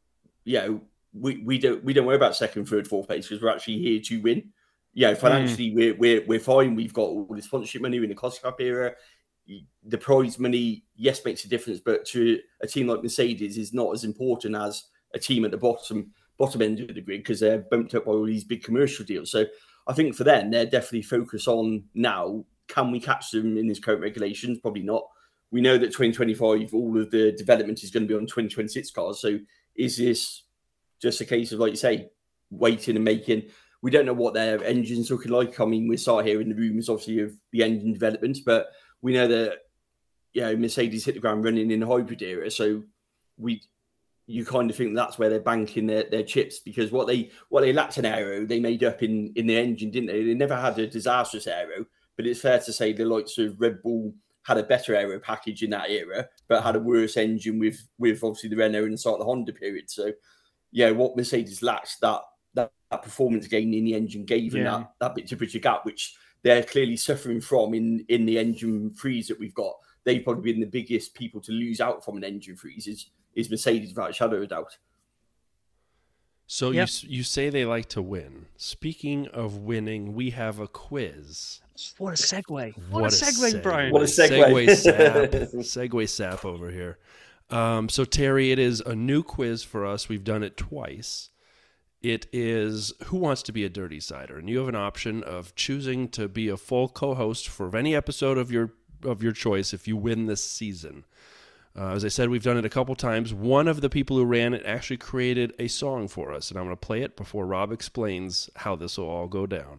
we don't worry about second, third, fourth place because we're actually here to win. Financially we're fine. We've got all the sponsorship money in the cost cap era. The prize money, yes, makes a difference, but to a team like Mercedes is not as important as a team at the bottom end of the grid because they're bumped up by all these big commercial deals. So I think for them, they're definitely focused on now, can we catch them in this current regulations? Probably not. We know that 2025, all of the development is going to be on 2026 cars. So is this just a case of, like you say, waiting and making? We don't know what their engine's looking like. I mean, we're sat here in the rooms, obviously, of the engine development, but we know that, Mercedes hit the ground running in the hybrid era. So we you kind of think that's where they're banking their chips, because what they lacked in aero, they made up in the engine, didn't they? They never had a disastrous aero, but it's fair to say the likes of Red Bull had a better aero package in that era, but had a worse engine with obviously the Renault and the start of the Honda period. So, yeah, what Mercedes lacked, that performance gain in the engine gave them that bit to bridge a gap, which they're clearly suffering from in the engine freeze that we've got. They've probably been the biggest people to lose out from an engine freeze is Mercedes, without a shadow of a doubt. So you say they like to win. Speaking of winning, we have a quiz. What a segue. What a segue, Brian. What a segue. Segue sap over here. So, Terry, it is a new quiz for us. We've done it twice. It is Who Wants to Be a Dirty Sider? And you have an option of choosing to be a full co-host for any episode of your choice if you win this season. As I said, we've done it a couple times. One of the people who ran it actually created a song for us, and I'm going to play it before Rob explains how this will all go down.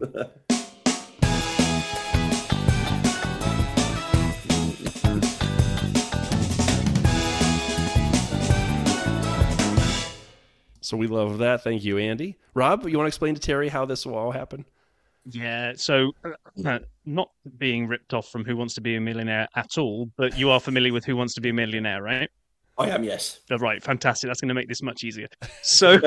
So we love that. Thank you, Andy. Rob, you want to explain to Terry how this will all happen? Yeah, so not being ripped off from Who Wants to Be a Millionaire at all, but you are familiar with Who Wants to Be a Millionaire, right? I am, yes. Oh, right, fantastic. That's going to make this much easier. So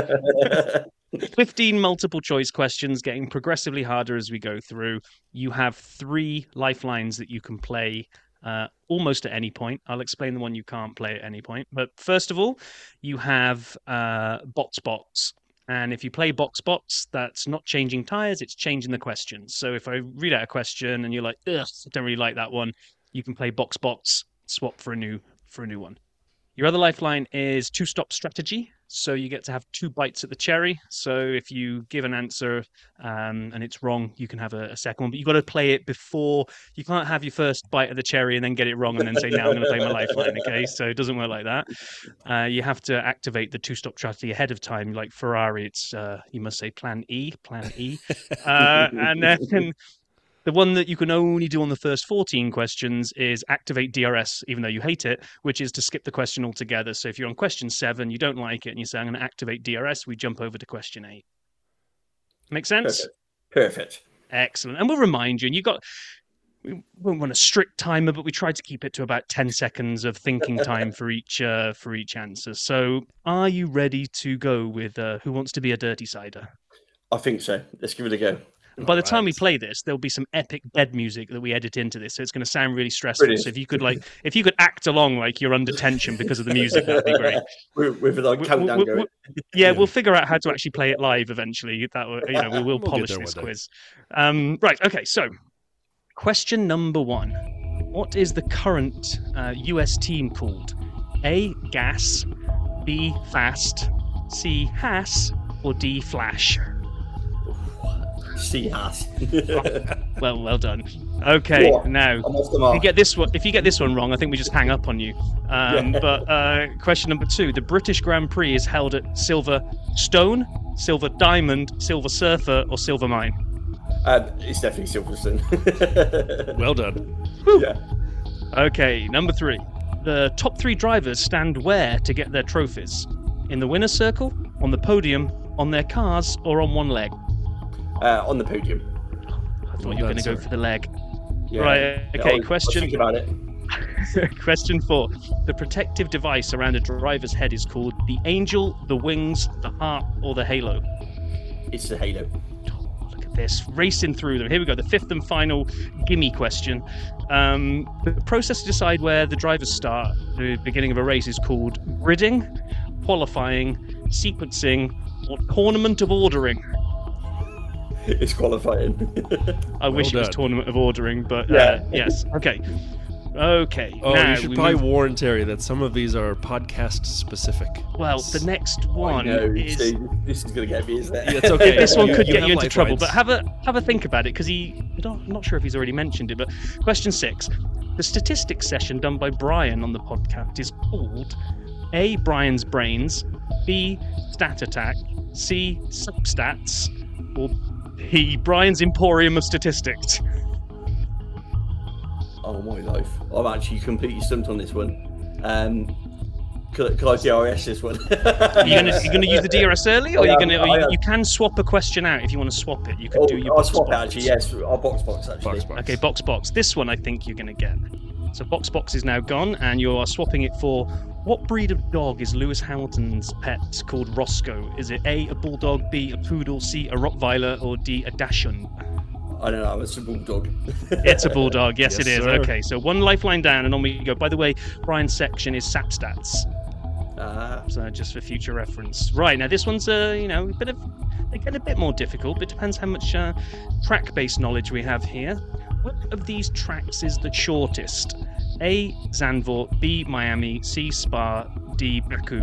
15 multiple choice questions, getting progressively harder as we go through. You have 3 lifelines that you can play almost at any point. I'll explain the one you can't play at any point. But first of all, you have box. And if you play box, that's not changing tires, it's changing the questions. So if I read out a question and you're like, ugh, I don't really like that one, you can play box, swap for a new one. Your other lifeline is 2-stop strategy. So you get to have 2 bites at the cherry. So if you give an answer and it's wrong, you can have a second one. But you've got to play it before. You can't have your first bite of the cherry and then get it wrong and then say, now I'm going to play my lifeline. Okay, so it doesn't work like that. You have to activate the 2-stop strategy ahead of time. Like Ferrari, it's you must say plan E. And then the one that you can only do on the first 14 questions is activate DRS, even though you hate it, which is to skip the question altogether. So if you're on question 7, you don't like it, and you say, I'm going to activate DRS, we jump over to question 8. Make sense? Perfect. Excellent. And we'll remind you, and we won't run a strict timer, but we try to keep it to about 10 seconds of thinking time for each answer. So are you ready to go with Who Wants to Be a Dirty Sider? I think so. Let's give it a go. By the time we play this, there'll be some epic bed music that we edit into this, so it's going to sound really stressful. Brilliant. So if you could act along like you're under tension because of the music, that'd be great. With like countdown going. Yeah, we'll figure out how to actually play it live eventually. We will polish this quiz. Right. Okay. So, question number 1: what is the current US team called? A. Gas, B. Fast, C. Haas, or D. Flash? C. Haas. Well done. Okay, now if you get this one wrong, I think we just hang up on you. But question number 2: the British Grand Prix is held at Silver Stone, Silver Diamond, Silver Surfer, or Silver Mine? It's definitely Silverstone. Well done. Whew. Yeah. Okay, number 3: the top 3 drivers stand where to get their trophies? In the winner's circle, on the podium, on their cars, or on one leg? On the podium. I thought you were going to go for the leg. Yeah. Right, okay, question. Think about it. Question 4. The protective device around a driver's head is called the angel, the wings, the heart, or the halo? It's the halo. Oh, look at this. Racing through them. Here we go. The 5th and final gimme question. The process to decide where the drivers start at the beginning of a race is called gridding, qualifying, sequencing, or tournament of ordering. It's qualifying. I wish it was tournament of ordering, but yes. Okay. Oh, now you should probably warn Terry that some of these are podcast specific. Well, the next one is. This is going to get me, isn't it? It's okay. This one could get you into trouble, but have a think about it, because I'm not sure if he's already mentioned it. But question 6: the statistics session done by Brian on the podcast is called A. Brian's Brains, B. Stat Attack, C. Substats, or D. Brian's Emporium of Statistics. Oh my life! I'm actually completely stumped on this one. Could I DRS this one? Are you gonna use the DRS early, or I you can swap a question out if you want to swap it. You can do your I'll box swap it box. actually. Yes, I'll box actually. Okay, box. This one I think you're gonna get. So box is now gone, and you are swapping it for what breed of dog is Lewis Hamilton's pet called Roscoe? Is it A, a bulldog, B, a poodle, C, a Rottweiler, or D, a Dachshund? I don't know. It's a bulldog. It's a bulldog. Yes, Yes, it is. sir. Okay, so one lifeline down, and on we go. By the way, Brian's section is SAP stats. So just for future reference. Right, now this one's they get a bit more difficult, but it depends how much track-based knowledge we have here. What of these tracks is the shortest? A, Zandvoort, B, Miami, C, Spa, D, Baku.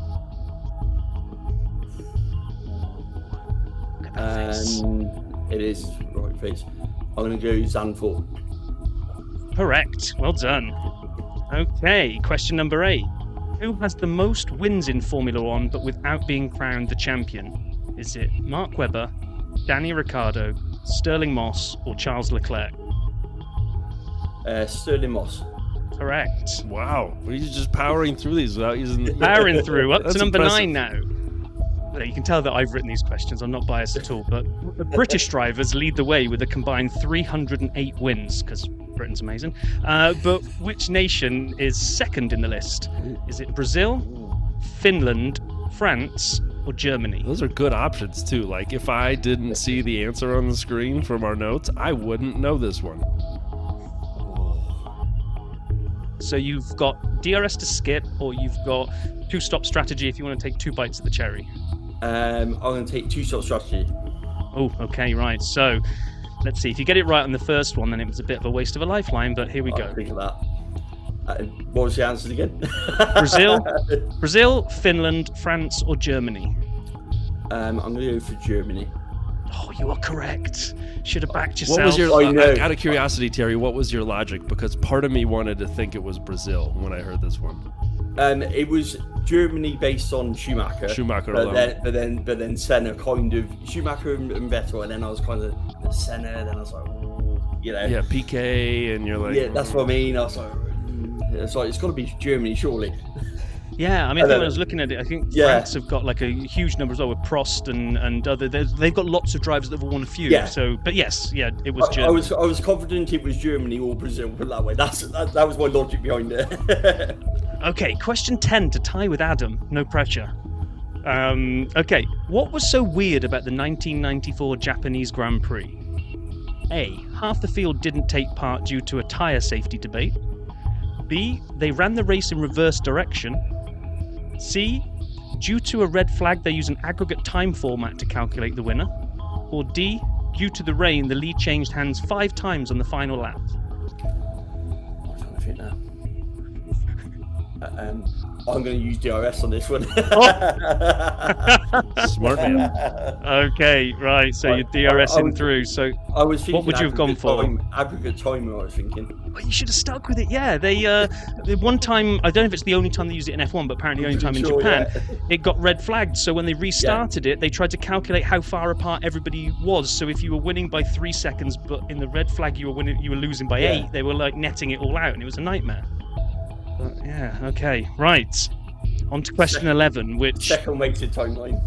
Look at that face. It is right face. I'm going to go Zandvoort. Correct. Well done. Okay, question number 8. Who has the most wins in Formula One but without being crowned the champion? Is it Mark Webber, Danny Ricciardo, Sterling Moss, or Charles Leclerc? Sterling Moss. Correct. Wow, we're just powering through these without using. Powering through up to That's number impressive. 9 now. Well, you can tell that I've written these questions. I'm not biased at all. But British drivers lead the way with a combined 308 wins, because Britain's amazing. But which nation is second in the list? Is it Brazil, Finland, France, or Germany? Those are good options too. Like if I didn't see the answer on the screen from our notes, I wouldn't know this one. So you've got DRS to skip, or you've got two-stop strategy if you want to take 2 bites of the cherry. I'm going to take 2-stop strategy. Oh, okay, right. So let's see. If you get it right on the first one, then it was a bit of a waste of a lifeline, but here we I'll go. think of that. What was the answers again? Brazil, Finland, France, or Germany? I'm going to go for Germany. Oh, you are correct. Should have backed yourself. What was your? I know. Out of curiosity, Terry, what was your logic? Because part of me wanted to think it was Brazil when I heard this one. It was Germany based on Schumacher. Schumacher but alone. then Senna kind of Schumacher and Vettel, and then I was kind of Senna. Then I was like, ooh, Yeah, PK, and you're like, yeah, that's what I mean. I was like, it's got to be Germany, surely. Yeah, I mean, I think when I was looking at it, I think Yeah. France have got like a huge number as well with Prost and other. They've got lots of drivers that have won a few. Yeah. So, but yes, yeah, it was I Germany. was confident it was Germany or Brazil, put it that way. That was my logic behind it. Okay, question 10 to tie with Adam. No pressure. Okay, what was so weird about the 1994 Japanese Grand Prix? A, half the field didn't take part due to a tyre safety debate. B, they ran the race in reverse direction. C, due to a red flag, they use an aggregate time format to calculate the winner. Or D, due to the rain, the lead changed hands 5 times on the final lap. I'm trying to think now. I'm going to use DRS on this one. smart man. Okay, right, so you're DRSing through. So I was thinking. What would you have gone for? Aggregate timer, I was thinking. well, you should have stuck with it. Yeah, they one time, I don't know if it's the only time they used it in F1, but apparently the only time in Sure, Japan, yeah. it got red flagged. So when they restarted it, they tried to calculate how far apart everybody was. So if you were winning by 3 seconds, but in the red flag you were losing by Yeah. 8, they were like netting it all out, and it was a nightmare. But, yeah. Okay. Right. On to question 11, which Second weighted timeline.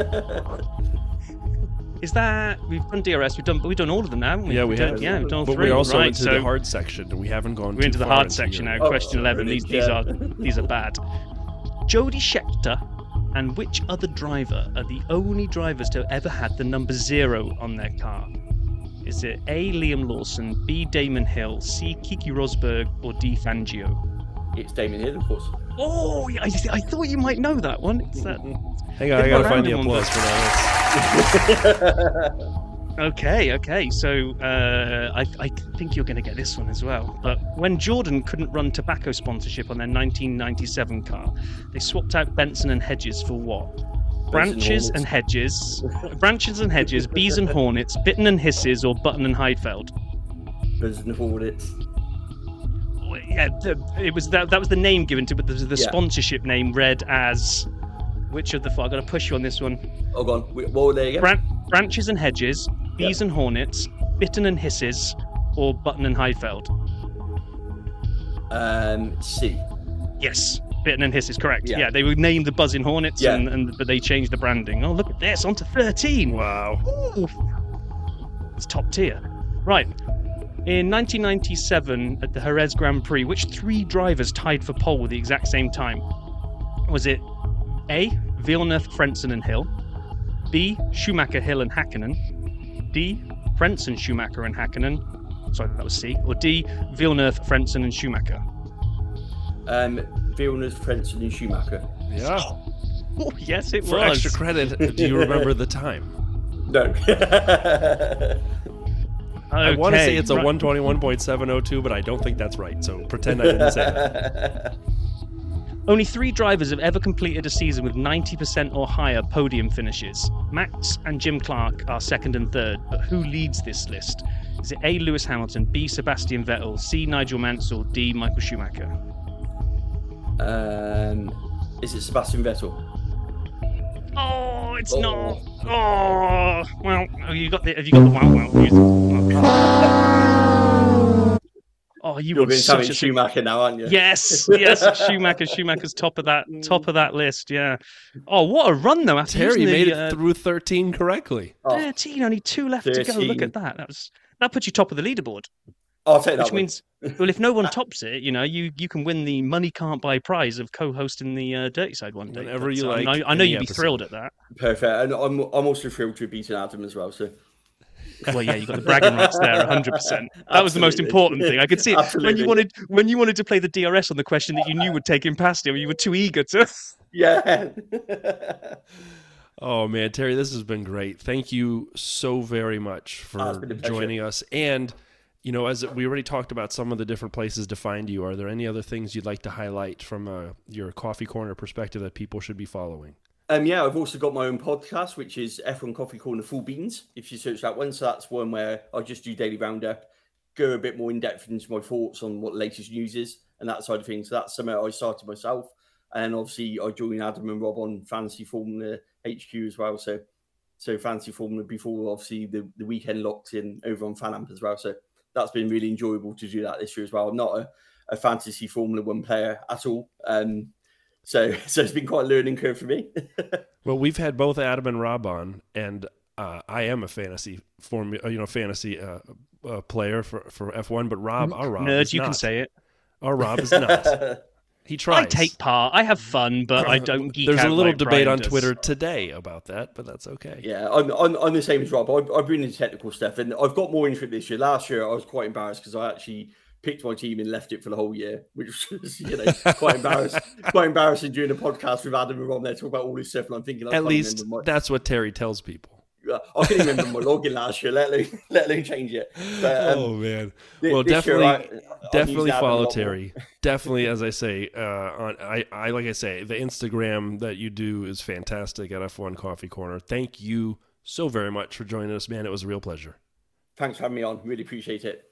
is that we've done DRS. We've done all of them now. Haven't we? Yeah, we have. Yeah, we've done all But 3. we're also right, into so the hard section, and we haven't gone. we're too into the far hard into section your- now. Oh, Question 11. really? These are bad. Jody Scheckter and which other driver are the only drivers to have ever had the number 0 on their car? Is it A, Liam Lawson, B, Damon Hill, C, Kiki Rosberg, or D, Fangio? It's Damon Hill, of course. Oh, yeah, I thought you might know that one. It's that. Hang on, I gotta find the Random one, applause for that. Okay. So I think you're going to get this one as well. But when Jordan couldn't run tobacco sponsorship on their 1997 car, they swapped out Benson and Hedges for what? Branches and hedges, bees and hornets, bitten and hisses, or button and Heidfeld. Benson Hornets. Yeah, it was that was the name given to it, but the Yeah. sponsorship name read as which of the four? I got to push you on this one. Oh, go on. What were they again? Branches and hedges, bees and hornets, bitten and hisses, or button and Heidfeld. C. Yes, Bitten and Hiss is correct. Yeah. Yeah, they were named the Buzzing Hornets, Yeah. but they changed the branding. Oh, look at this, on to 13. Wow. Ooh. It's top tier. Right. In 1997, at the Jerez Grand Prix, which 3 drivers tied for pole with the exact same time? Was it A, Villeneuve, Frentzen and Hill, B, Schumacher, Hill and Hakkinen, D, Frentzen, Schumacher and Hakkinen, sorry, that was C, or D, Villeneuve, Frentzen and Schumacher? Villeneuve, Frentzen and Schumacher. Yeah. Oh, yes, it For was. extra credit, do you remember the time? No. I want to say it's a right. 121.702, but I don't think that's right. So pretend I didn't say that. Only 3 drivers have ever completed a season with 90% or higher podium finishes. Max and Jim Clark are second and third, but who leads this list? Is it A, Lewis Hamilton, B, Sebastian Vettel, C, Nigel Mansell, D, Michael Schumacher? Is it Sebastian Vettel? Oh, it's Oh. not. Oh, well, have you got the wow music? Oh, you You're were being telling such a Schumacher now, aren't you? Yes, it's Schumacher. Schumacher's top of that list. Yeah. Oh, what a run though! After Terry using made the, it through 13 correctly. Oh, 13, only 2 left to go. Look 13. at that. That puts you top of the leaderboard, I'll take that which one. means, well, if no one tops it, you can win the money can't buy prize of co-hosting the Dirty Side one day. Whenever But, you like, I know any you'd be episode. thrilled at that. Perfect. And I'm also thrilled to have beaten Adam as well. So Well, yeah, you got the bragging rights there, 100%. That was the most Absolutely. important thing. I could see it Absolutely. when you wanted to play the DRS on the question that you knew would take him past him. You were too eager to. yeah. Oh man, Terry, this has been great. Thank you so very much it's for been a pleasure. joining us. And as we already talked about some of the different places to find you, are there any other things you'd like to highlight from your Coffee Corner perspective that people should be following? Yeah, I've also got my own podcast, which is F1 Coffee Corner Full Beans. If you search that one, so that's one where I just do daily roundup, go a bit more in depth into my thoughts on what the latest news is and that side of things. So that's something I started myself, and obviously I joined Adam and Rob on Fantasy Formula HQ as well. So Fantasy Formula before obviously the weekend locked in over on FanAmp as well. So that's been really enjoyable to do that this year as well. I'm not a Fantasy Formula One player at all. So it's been quite a learning curve for me. Well, we've had both Adam and Rob on, and I am a fantasy player for F1, but Rob, our Rob, Nerd, is you not. can say it. Our Rob is not. He tries. I take part. I have fun, but I don't geek There's out a little like debate Brian on does. Twitter today about that, but that's okay. Yeah, I'm the same as Rob. I've been into technical stuff, and I've got more into it this year. Last year, I was quite embarrassed because I actually picked my team and left it for the whole year, which was quite embarrassing doing a podcast with Adam and Rob there talk about all this stuff. And I'm thinking, At least that's what Terry tells people. I couldn't even remember my login last year, let alone change it. But, Oh man! thi- Well, this year definitely I've used Adam a follow lot more. Terry. Definitely, as I say, I like I say, the Instagram that you do is fantastic at F1 Coffee Corner. Thank you so very much for joining us, man. It was a real pleasure. Thanks for having me on. Really appreciate it.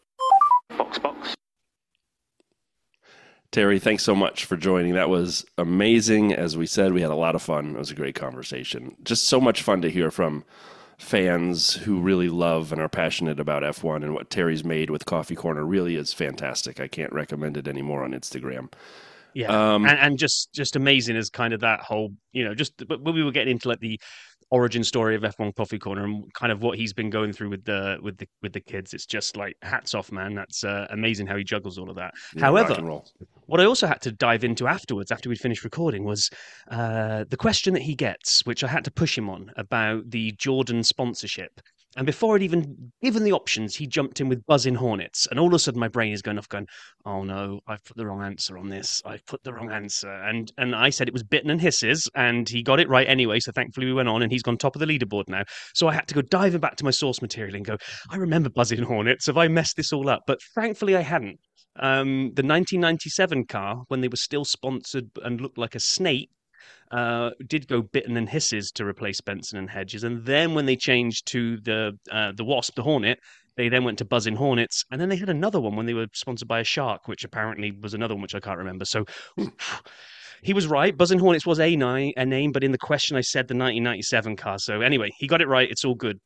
Terry, thanks so much for joining. That was amazing. As we said, we had a lot of fun. It was a great conversation. Just so much fun to hear from fans who really love and are passionate about F1, and what Terry's made with Coffee Corner really is fantastic. I can't recommend it anymore on Instagram. Yeah, and just amazing as kind of that whole, but when we were getting into like the origin story of F1 Coffee Corner and kind of what he's been going through with the kids, it's just like hats off, man. That's amazing how he juggles all of that. Yeah, However, rock and roll. what I also had to dive into afterwards, after we'd finished recording, was the question that he gets, which I had to push him on, about the Jordan sponsorship. And before I'd even given the options, he jumped in with Buzzing Hornets. And all of a sudden, my brain is going off going, oh no, I've put the wrong answer on this. I've put the wrong answer. And I said it was Bitten and Hisses, and he got it right anyway. So thankfully we went on, and he's gone top of the leaderboard now. So I had to go diving back to my source material and go, I remember Buzzing Hornets. Have I messed this all up? But thankfully I hadn't. The 1997 car, when they were still sponsored and looked like a snake, did go Bitten and Hisses to replace Benson and Hedges, and then when they changed to the Wasp, the Hornet, they then went to Buzzing Hornets, and then they had another one when they were sponsored by a shark, which apparently was another one which I can't remember. So he was right. Buzzing Hornets was a name, but in the question I said the 1997 car. So anyway, he got it right. It's all good. But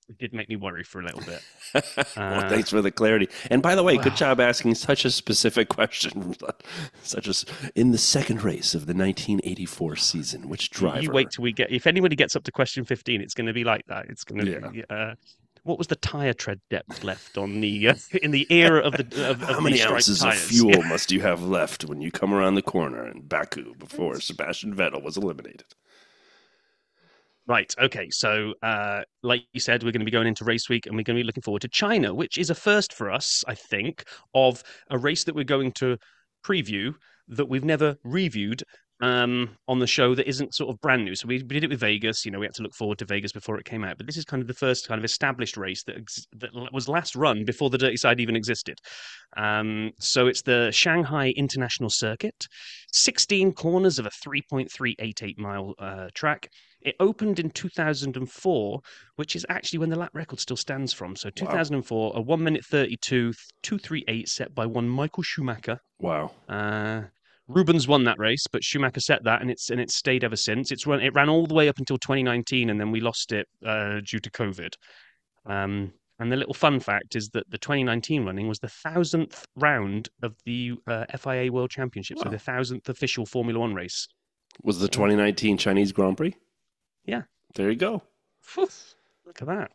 It did make me worry for a little bit. Well, thanks for the clarity. And by the way, good job asking such a specific question. In the second race of the 1984 season, which driver? You wait till we get. If anybody gets up to question 15, it's going to be like that. It's going to be. What was the tire tread depth left on the in the era of the of How the many striped ounces tires? of fuel must you have left when you come around the corner in Baku before Sebastian Vettel was eliminated? Right. Okay. So, like you said, we're going to be going into race week, and we're going to be looking forward to China, which is a first for us, I think, of a race that we're going to preview that we've never reviewed on the show that isn't sort of brand new. So we did it with Vegas. We had to look forward to Vegas before it came out, but this is kind of the first kind of established race that was last run before the Dirty Side even existed. So it's the Shanghai International Circuit, 16 corners of a 3.388 mile track. It opened in 2004, which is actually when the lap record still stands from. So 2004, a 1 minute 32.238 set by one Michael Schumacher. Wow. Rubens won that race, but Schumacher set that, and it's stayed ever since. It ran all the way up until 2019, and then we lost it due to COVID. And the little fun fact is that the 2019 running was the 1,000th round of the FIA World Championship, so the 1,000th official Formula One race. Was the 2019 Chinese Grand Prix? Yeah. There you go. Whew, look at that.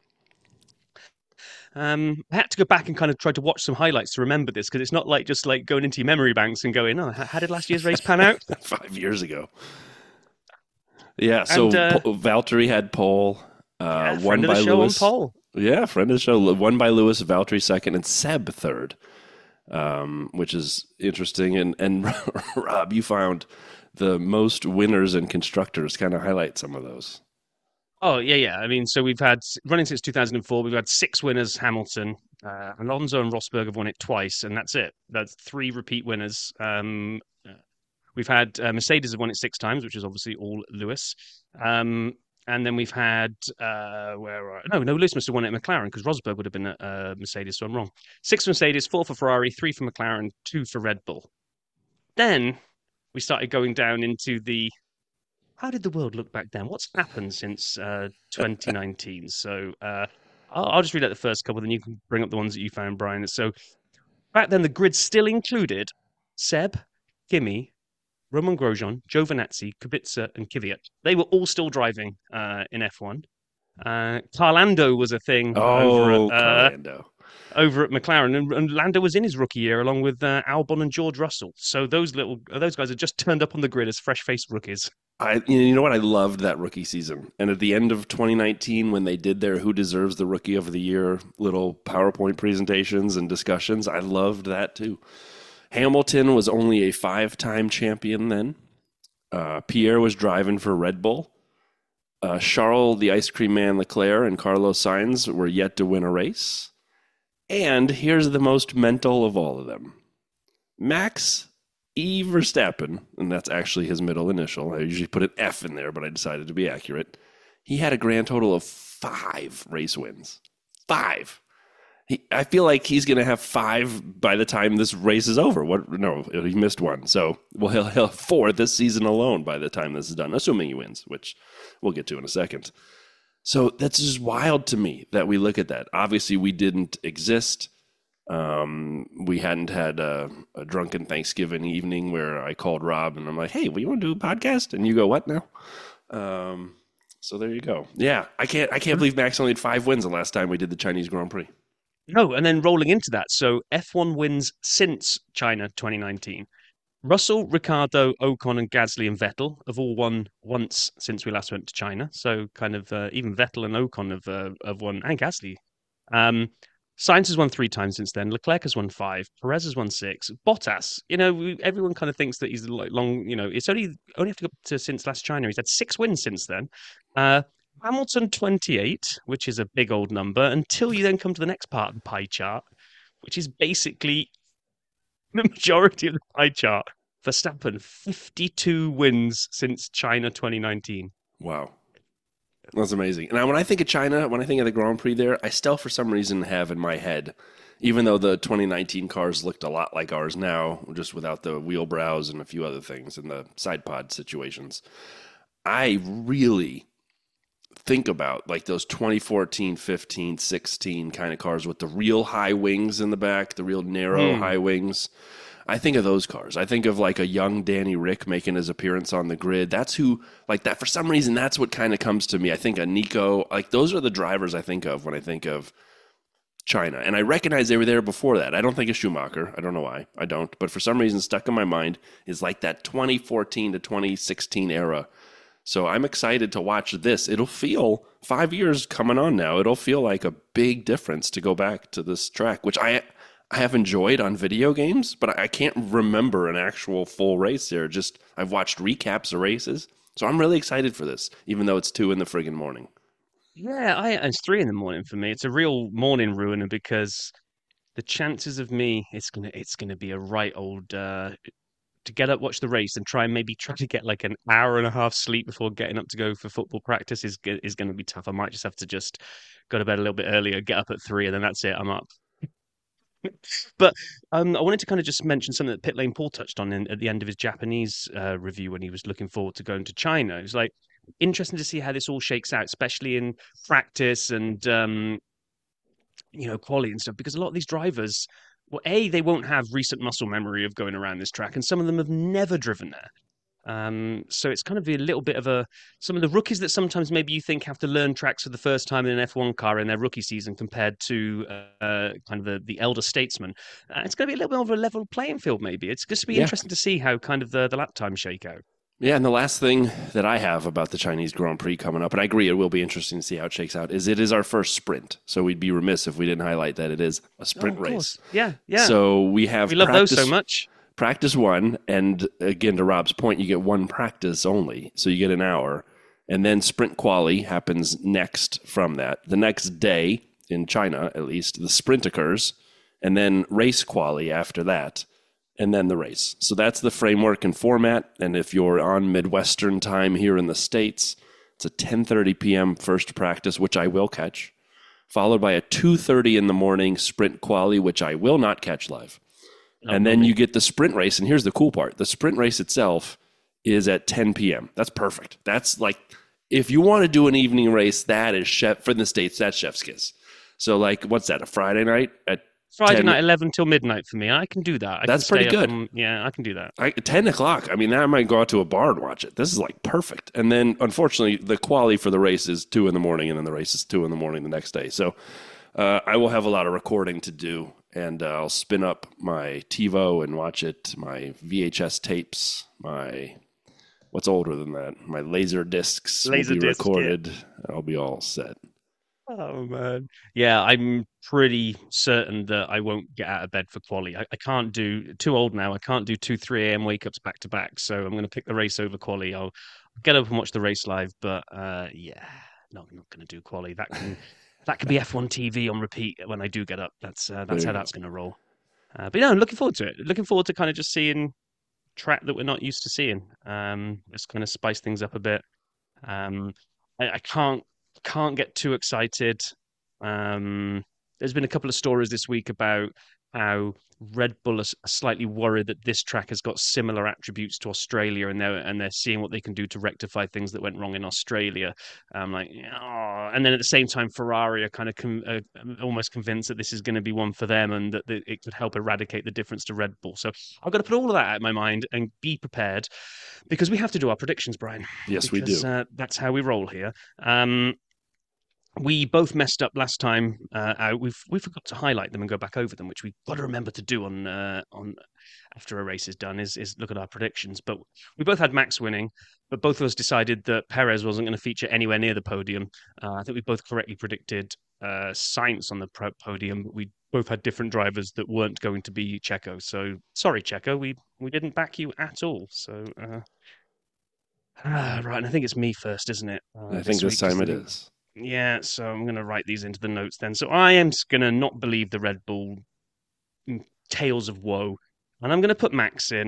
I had to go back and kind of try to watch some highlights to remember this, because it's not like just like going into your memory banks and going, oh, how did last year's race pan out? 5 years ago. Yeah, so Valtteri had pole. Won by Lewis. Pole. Yeah, friend of the show. Won by Lewis, Valtteri second, and Seb third, which is interesting. And Rob, you found the most winners and constructors. Kind of highlight some of those. Oh, yeah. I mean, so we've had, running since 2004, we've had 6 winners, Hamilton. Alonso and Rosberg have won it twice, and that's it. That's 3 repeat winners. We've had Mercedes have won it 6 times, which is obviously all Lewis. And then we've had, Lewis must have won it at McLaren, because Rosberg would have been at Mercedes, so I'm wrong. 6 for Mercedes, 4 for Ferrari, 3 for McLaren, 2 for Red Bull. Then we started going down into the, how did the world look back then? What's happened since 2019? So I'll just read out the first couple, then you can bring up the ones that you found, Brian. So back then, the grid still included Seb, Kimi, Romain Grosjean, Giovinazzi, Kubica, and Kvyat. They were all still driving in F1. Carlando was a thing over at McLaren, and Lando was in his rookie year along with Albon and George Russell. So those guys had just turned up on the grid as fresh-faced rookies. You know what? I loved that rookie season. And at the end of 2019, when they did their Who Deserves the Rookie of the Year little PowerPoint presentations and discussions, I loved that too. Hamilton was only a 5-time champion then. Pierre was driving for Red Bull. Charles, the Ice Cream Man Leclerc, and Carlos Sainz were yet to win a race. And here's the most mental of all of them. Max E. Verstappen, and that's actually his middle initial. I usually put an F in there, but I decided to be accurate. He had a grand total of 5 race wins. 5. I feel like he's going to have 5 by the time this race is over. No, he missed 1. So he'll have 4 this season alone by the time this is done, assuming he wins, which we'll get to in a second. So that's just wild to me that we look at that. Obviously, we didn't exist. We hadn't had a drunken Thanksgiving evening where I called Rob and I'm like, hey, you want to do a podcast? And you go, what now? So there you go. Yeah, I can't believe Max only had 5 wins the last time we did the Chinese Grand Prix. No, and then rolling into that, so F1 wins since China 2019. Russell, Ricciardo, Ocon, and Gasly and Vettel have all won once since we last went to China. So kind of even Vettel and Ocon have won, and Gasly. Sainz has won 3 times since then. Leclerc has won 5. Perez has won 6. Bottas, everyone kind of thinks that he's like long. It's only have to go to since last China. He's had 6 wins since then. Hamilton 28, which is a big old number, until you then come to the next part of the pie chart, which is basically the majority of the pie chart. Verstappen, 52 wins since China 2019. Wow. That's amazing. And when I think of China, when I think of the Grand Prix there, I still, for some reason, have in my head, even though the 2019 cars looked a lot like ours now, just without the wheel brows and a few other things and the side pod situations, I really think about, like those 2014, 15, 16 kind of cars with the real high wings in the back, the real narrow high wings. I think of those cars. I think of like a young Danny Rick making his appearance on the grid. That's who, like that, for some reason, that's what kind of comes to me. I think of Nico. Like those are the drivers I think of when I think of China. And I recognize they were there before that. I don't think of Schumacher. I don't know why. I don't. But for some reason, stuck in my mind is like that 2014 to 2016 era. So I'm excited to watch this. It'll feel 5 years coming on now. It'll feel like a big difference to go back to this track, which I have enjoyed on video games, but I can't remember an actual full race there. Just I've watched recaps of races. So I'm really excited for this, even though it's 2 in the friggin' morning. Yeah, it's 3 in the morning for me. It's a real morning ruiner because the chances of me, it's gonna be a right old to get up, watch the race, and try to get like an hour and a half sleep before getting up to go for football practice is going to be tough. I might just have to just go to bed a little bit earlier, get up at 3, and then that's it. I'm up. But I wanted to kind of just mention something that Pit Lane Paul touched on at the end of his Japanese review when he was looking forward to going to China. It was like interesting to see how this all shakes out, especially in practice and quality and stuff, because a lot of these drivers, well, they won't have recent muscle memory of going around this track, and some of them have never driven there. So it's kind of a little bit of some of the rookies that sometimes maybe you think have to learn tracks for the first time in an F1 car in their rookie season compared to kind of the elder statesmen. It's going to be a little bit of a level playing field, maybe. It's just to be interesting to see how kind of the lap time shake out. Yeah, and the last thing that I have about the Chinese Grand Prix coming up, and I agree it will be interesting to see how it shakes out, is it is our first sprint. So we'd be remiss if we didn't highlight that it is a sprint race. Yeah. So we love those so much. Practice 1, and again, to Rob's point, you get 1 practice only, so you get an hour. And then sprint quali happens next from that. The next day, in China at least, the sprint occurs, and then race quali after that. And then the race. So that's the framework and format. And if you're on Midwestern time here in the States, it's a 10:30 p.m. first practice, which I will catch, followed by a 2:30 in the morning sprint quali, which I will not catch live. And then you get the sprint race. And here's the cool part. The sprint race itself is at 10 p.m. That's perfect. That's like, if you want to do an evening race, that is for the States, that's chef's kiss. So like, what's that, a Friday night at Friday night, 11 till midnight for me. I can do that. That's pretty good. I can do that. 10 o'clock. I mean, I might go out to a bar and watch it. This is like perfect. And then, unfortunately, the quali for the race is 2 in the morning, and then the race is 2 in the morning the next day. So I will have a lot of recording to do, and I'll spin up my TiVo and watch it, my VHS tapes, what's older than that? My laser discs will be recorded. Yeah. I'll be all set. Oh, man. Yeah, I'm pretty certain that I won't get out of bed for quali. I can't do, too old now, I can't do 2-3 a.m. wake-ups back to back, so I'm going to pick the race over quali. I'll get up and watch the race live, but yeah, no, I'm not going to do quali. That can be F1 TV on repeat when I do get up. That's how that's going to roll. But yeah, I'm looking forward to it. Looking forward to kind of just seeing track that we're not used to seeing. Just kind of spice things up a bit. I can't get too excited. There's been a couple of stories this week about how Red Bull are slightly worried that this track has got similar attributes to Australia, and they're seeing what they can do to rectify things that went wrong in Australia. And then at the same time, Ferrari are kind of almost convinced that this is going to be one for them, and that it could help eradicate the difference to Red Bull. So I've got to put all of that out of my mind and be prepared, because we have to do our predictions, Brian. Yes, we do. That's how we roll here. We both messed up last time. We forgot to highlight them and go back over them, which we've got to remember to do on after a race is done. Is look at our predictions. But we both had Max winning, but both of us decided that Perez wasn't going to feature anywhere near the podium. I think we both correctly predicted Sainz on the podium, but we both had different drivers that weren't going to be Checo. So sorry, Checo, we didn't back you at all. So right, and I think it's me first, isn't it? I think this time it is. Yeah, so I'm going to write these into the notes then. So I am going to not believe the Red Bull tales of woe, and I'm going to put Max in.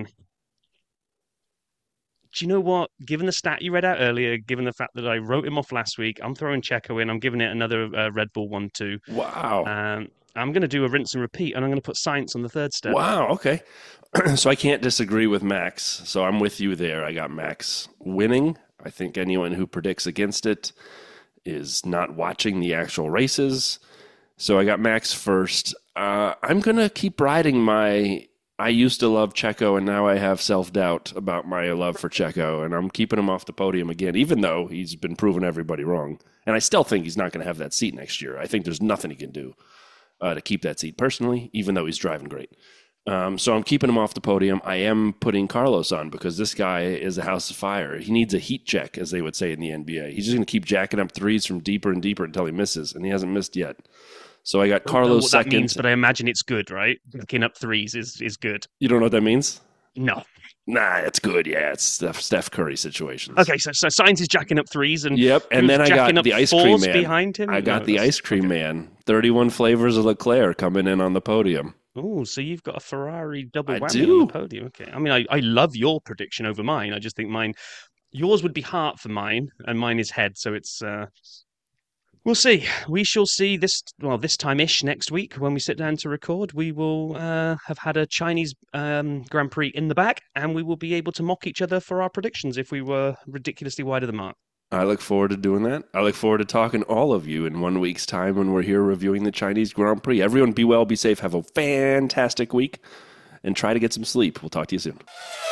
Do you know what? Given the stat you read out earlier, given the fact that I wrote him off last week, I'm throwing Checo in. I'm giving it another Red Bull 1-2. Wow. I'm going to do a rinse and repeat, and I'm going to put Sainz on the third step. Wow, okay. So I can't disagree with Max, so I'm with you there. I got Max winning. I think anyone who predicts against it is not watching the actual races. So I got Max first. I'm going to keep riding my... I used to love Checo, and now I have self-doubt about my love for Checo, and I'm keeping him off the podium again, even though he's been proving everybody wrong. And I still think he's not going to have that seat next year. I think there's nothing he can do to keep that seat personally, even though he's driving great. So I'm keeping him off the podium. I am putting Carlos on because this guy is a house of fire. He needs a heat check, as they would say in the NBA. He's just going to keep jacking up threes from deeper and deeper until he misses, and he hasn't missed yet. So I got Carlos I don't know what second. that means, but I imagine it's good, right? Picking up threes is good. You don't know what that means? No. Nah, it's good. Yeah, it's Steph Curry situations. Okay, so Sainz is jacking up threes, and yep. And who's then I jacking got up the ice cream fours man behind him. I got the ice cream man. 31 flavors of Leclerc coming in on the podium. Oh, so you've got a Ferrari double I whammy do. on the podium. Okay. I mean, I love your prediction over mine. I just think yours would be heart for mine, and mine is head. So it's we'll see. We shall see this time-ish next week when we sit down to record. We will have had a Chinese Grand Prix in the bag, and we will be able to mock each other for our predictions if we were ridiculously wide of the mark. I look forward to doing that. I look forward to talking to all of you in 1 week's time when we're here reviewing the Chinese Grand Prix. Everyone be well, be safe, have a fantastic week, and try to get some sleep. We'll talk to you soon.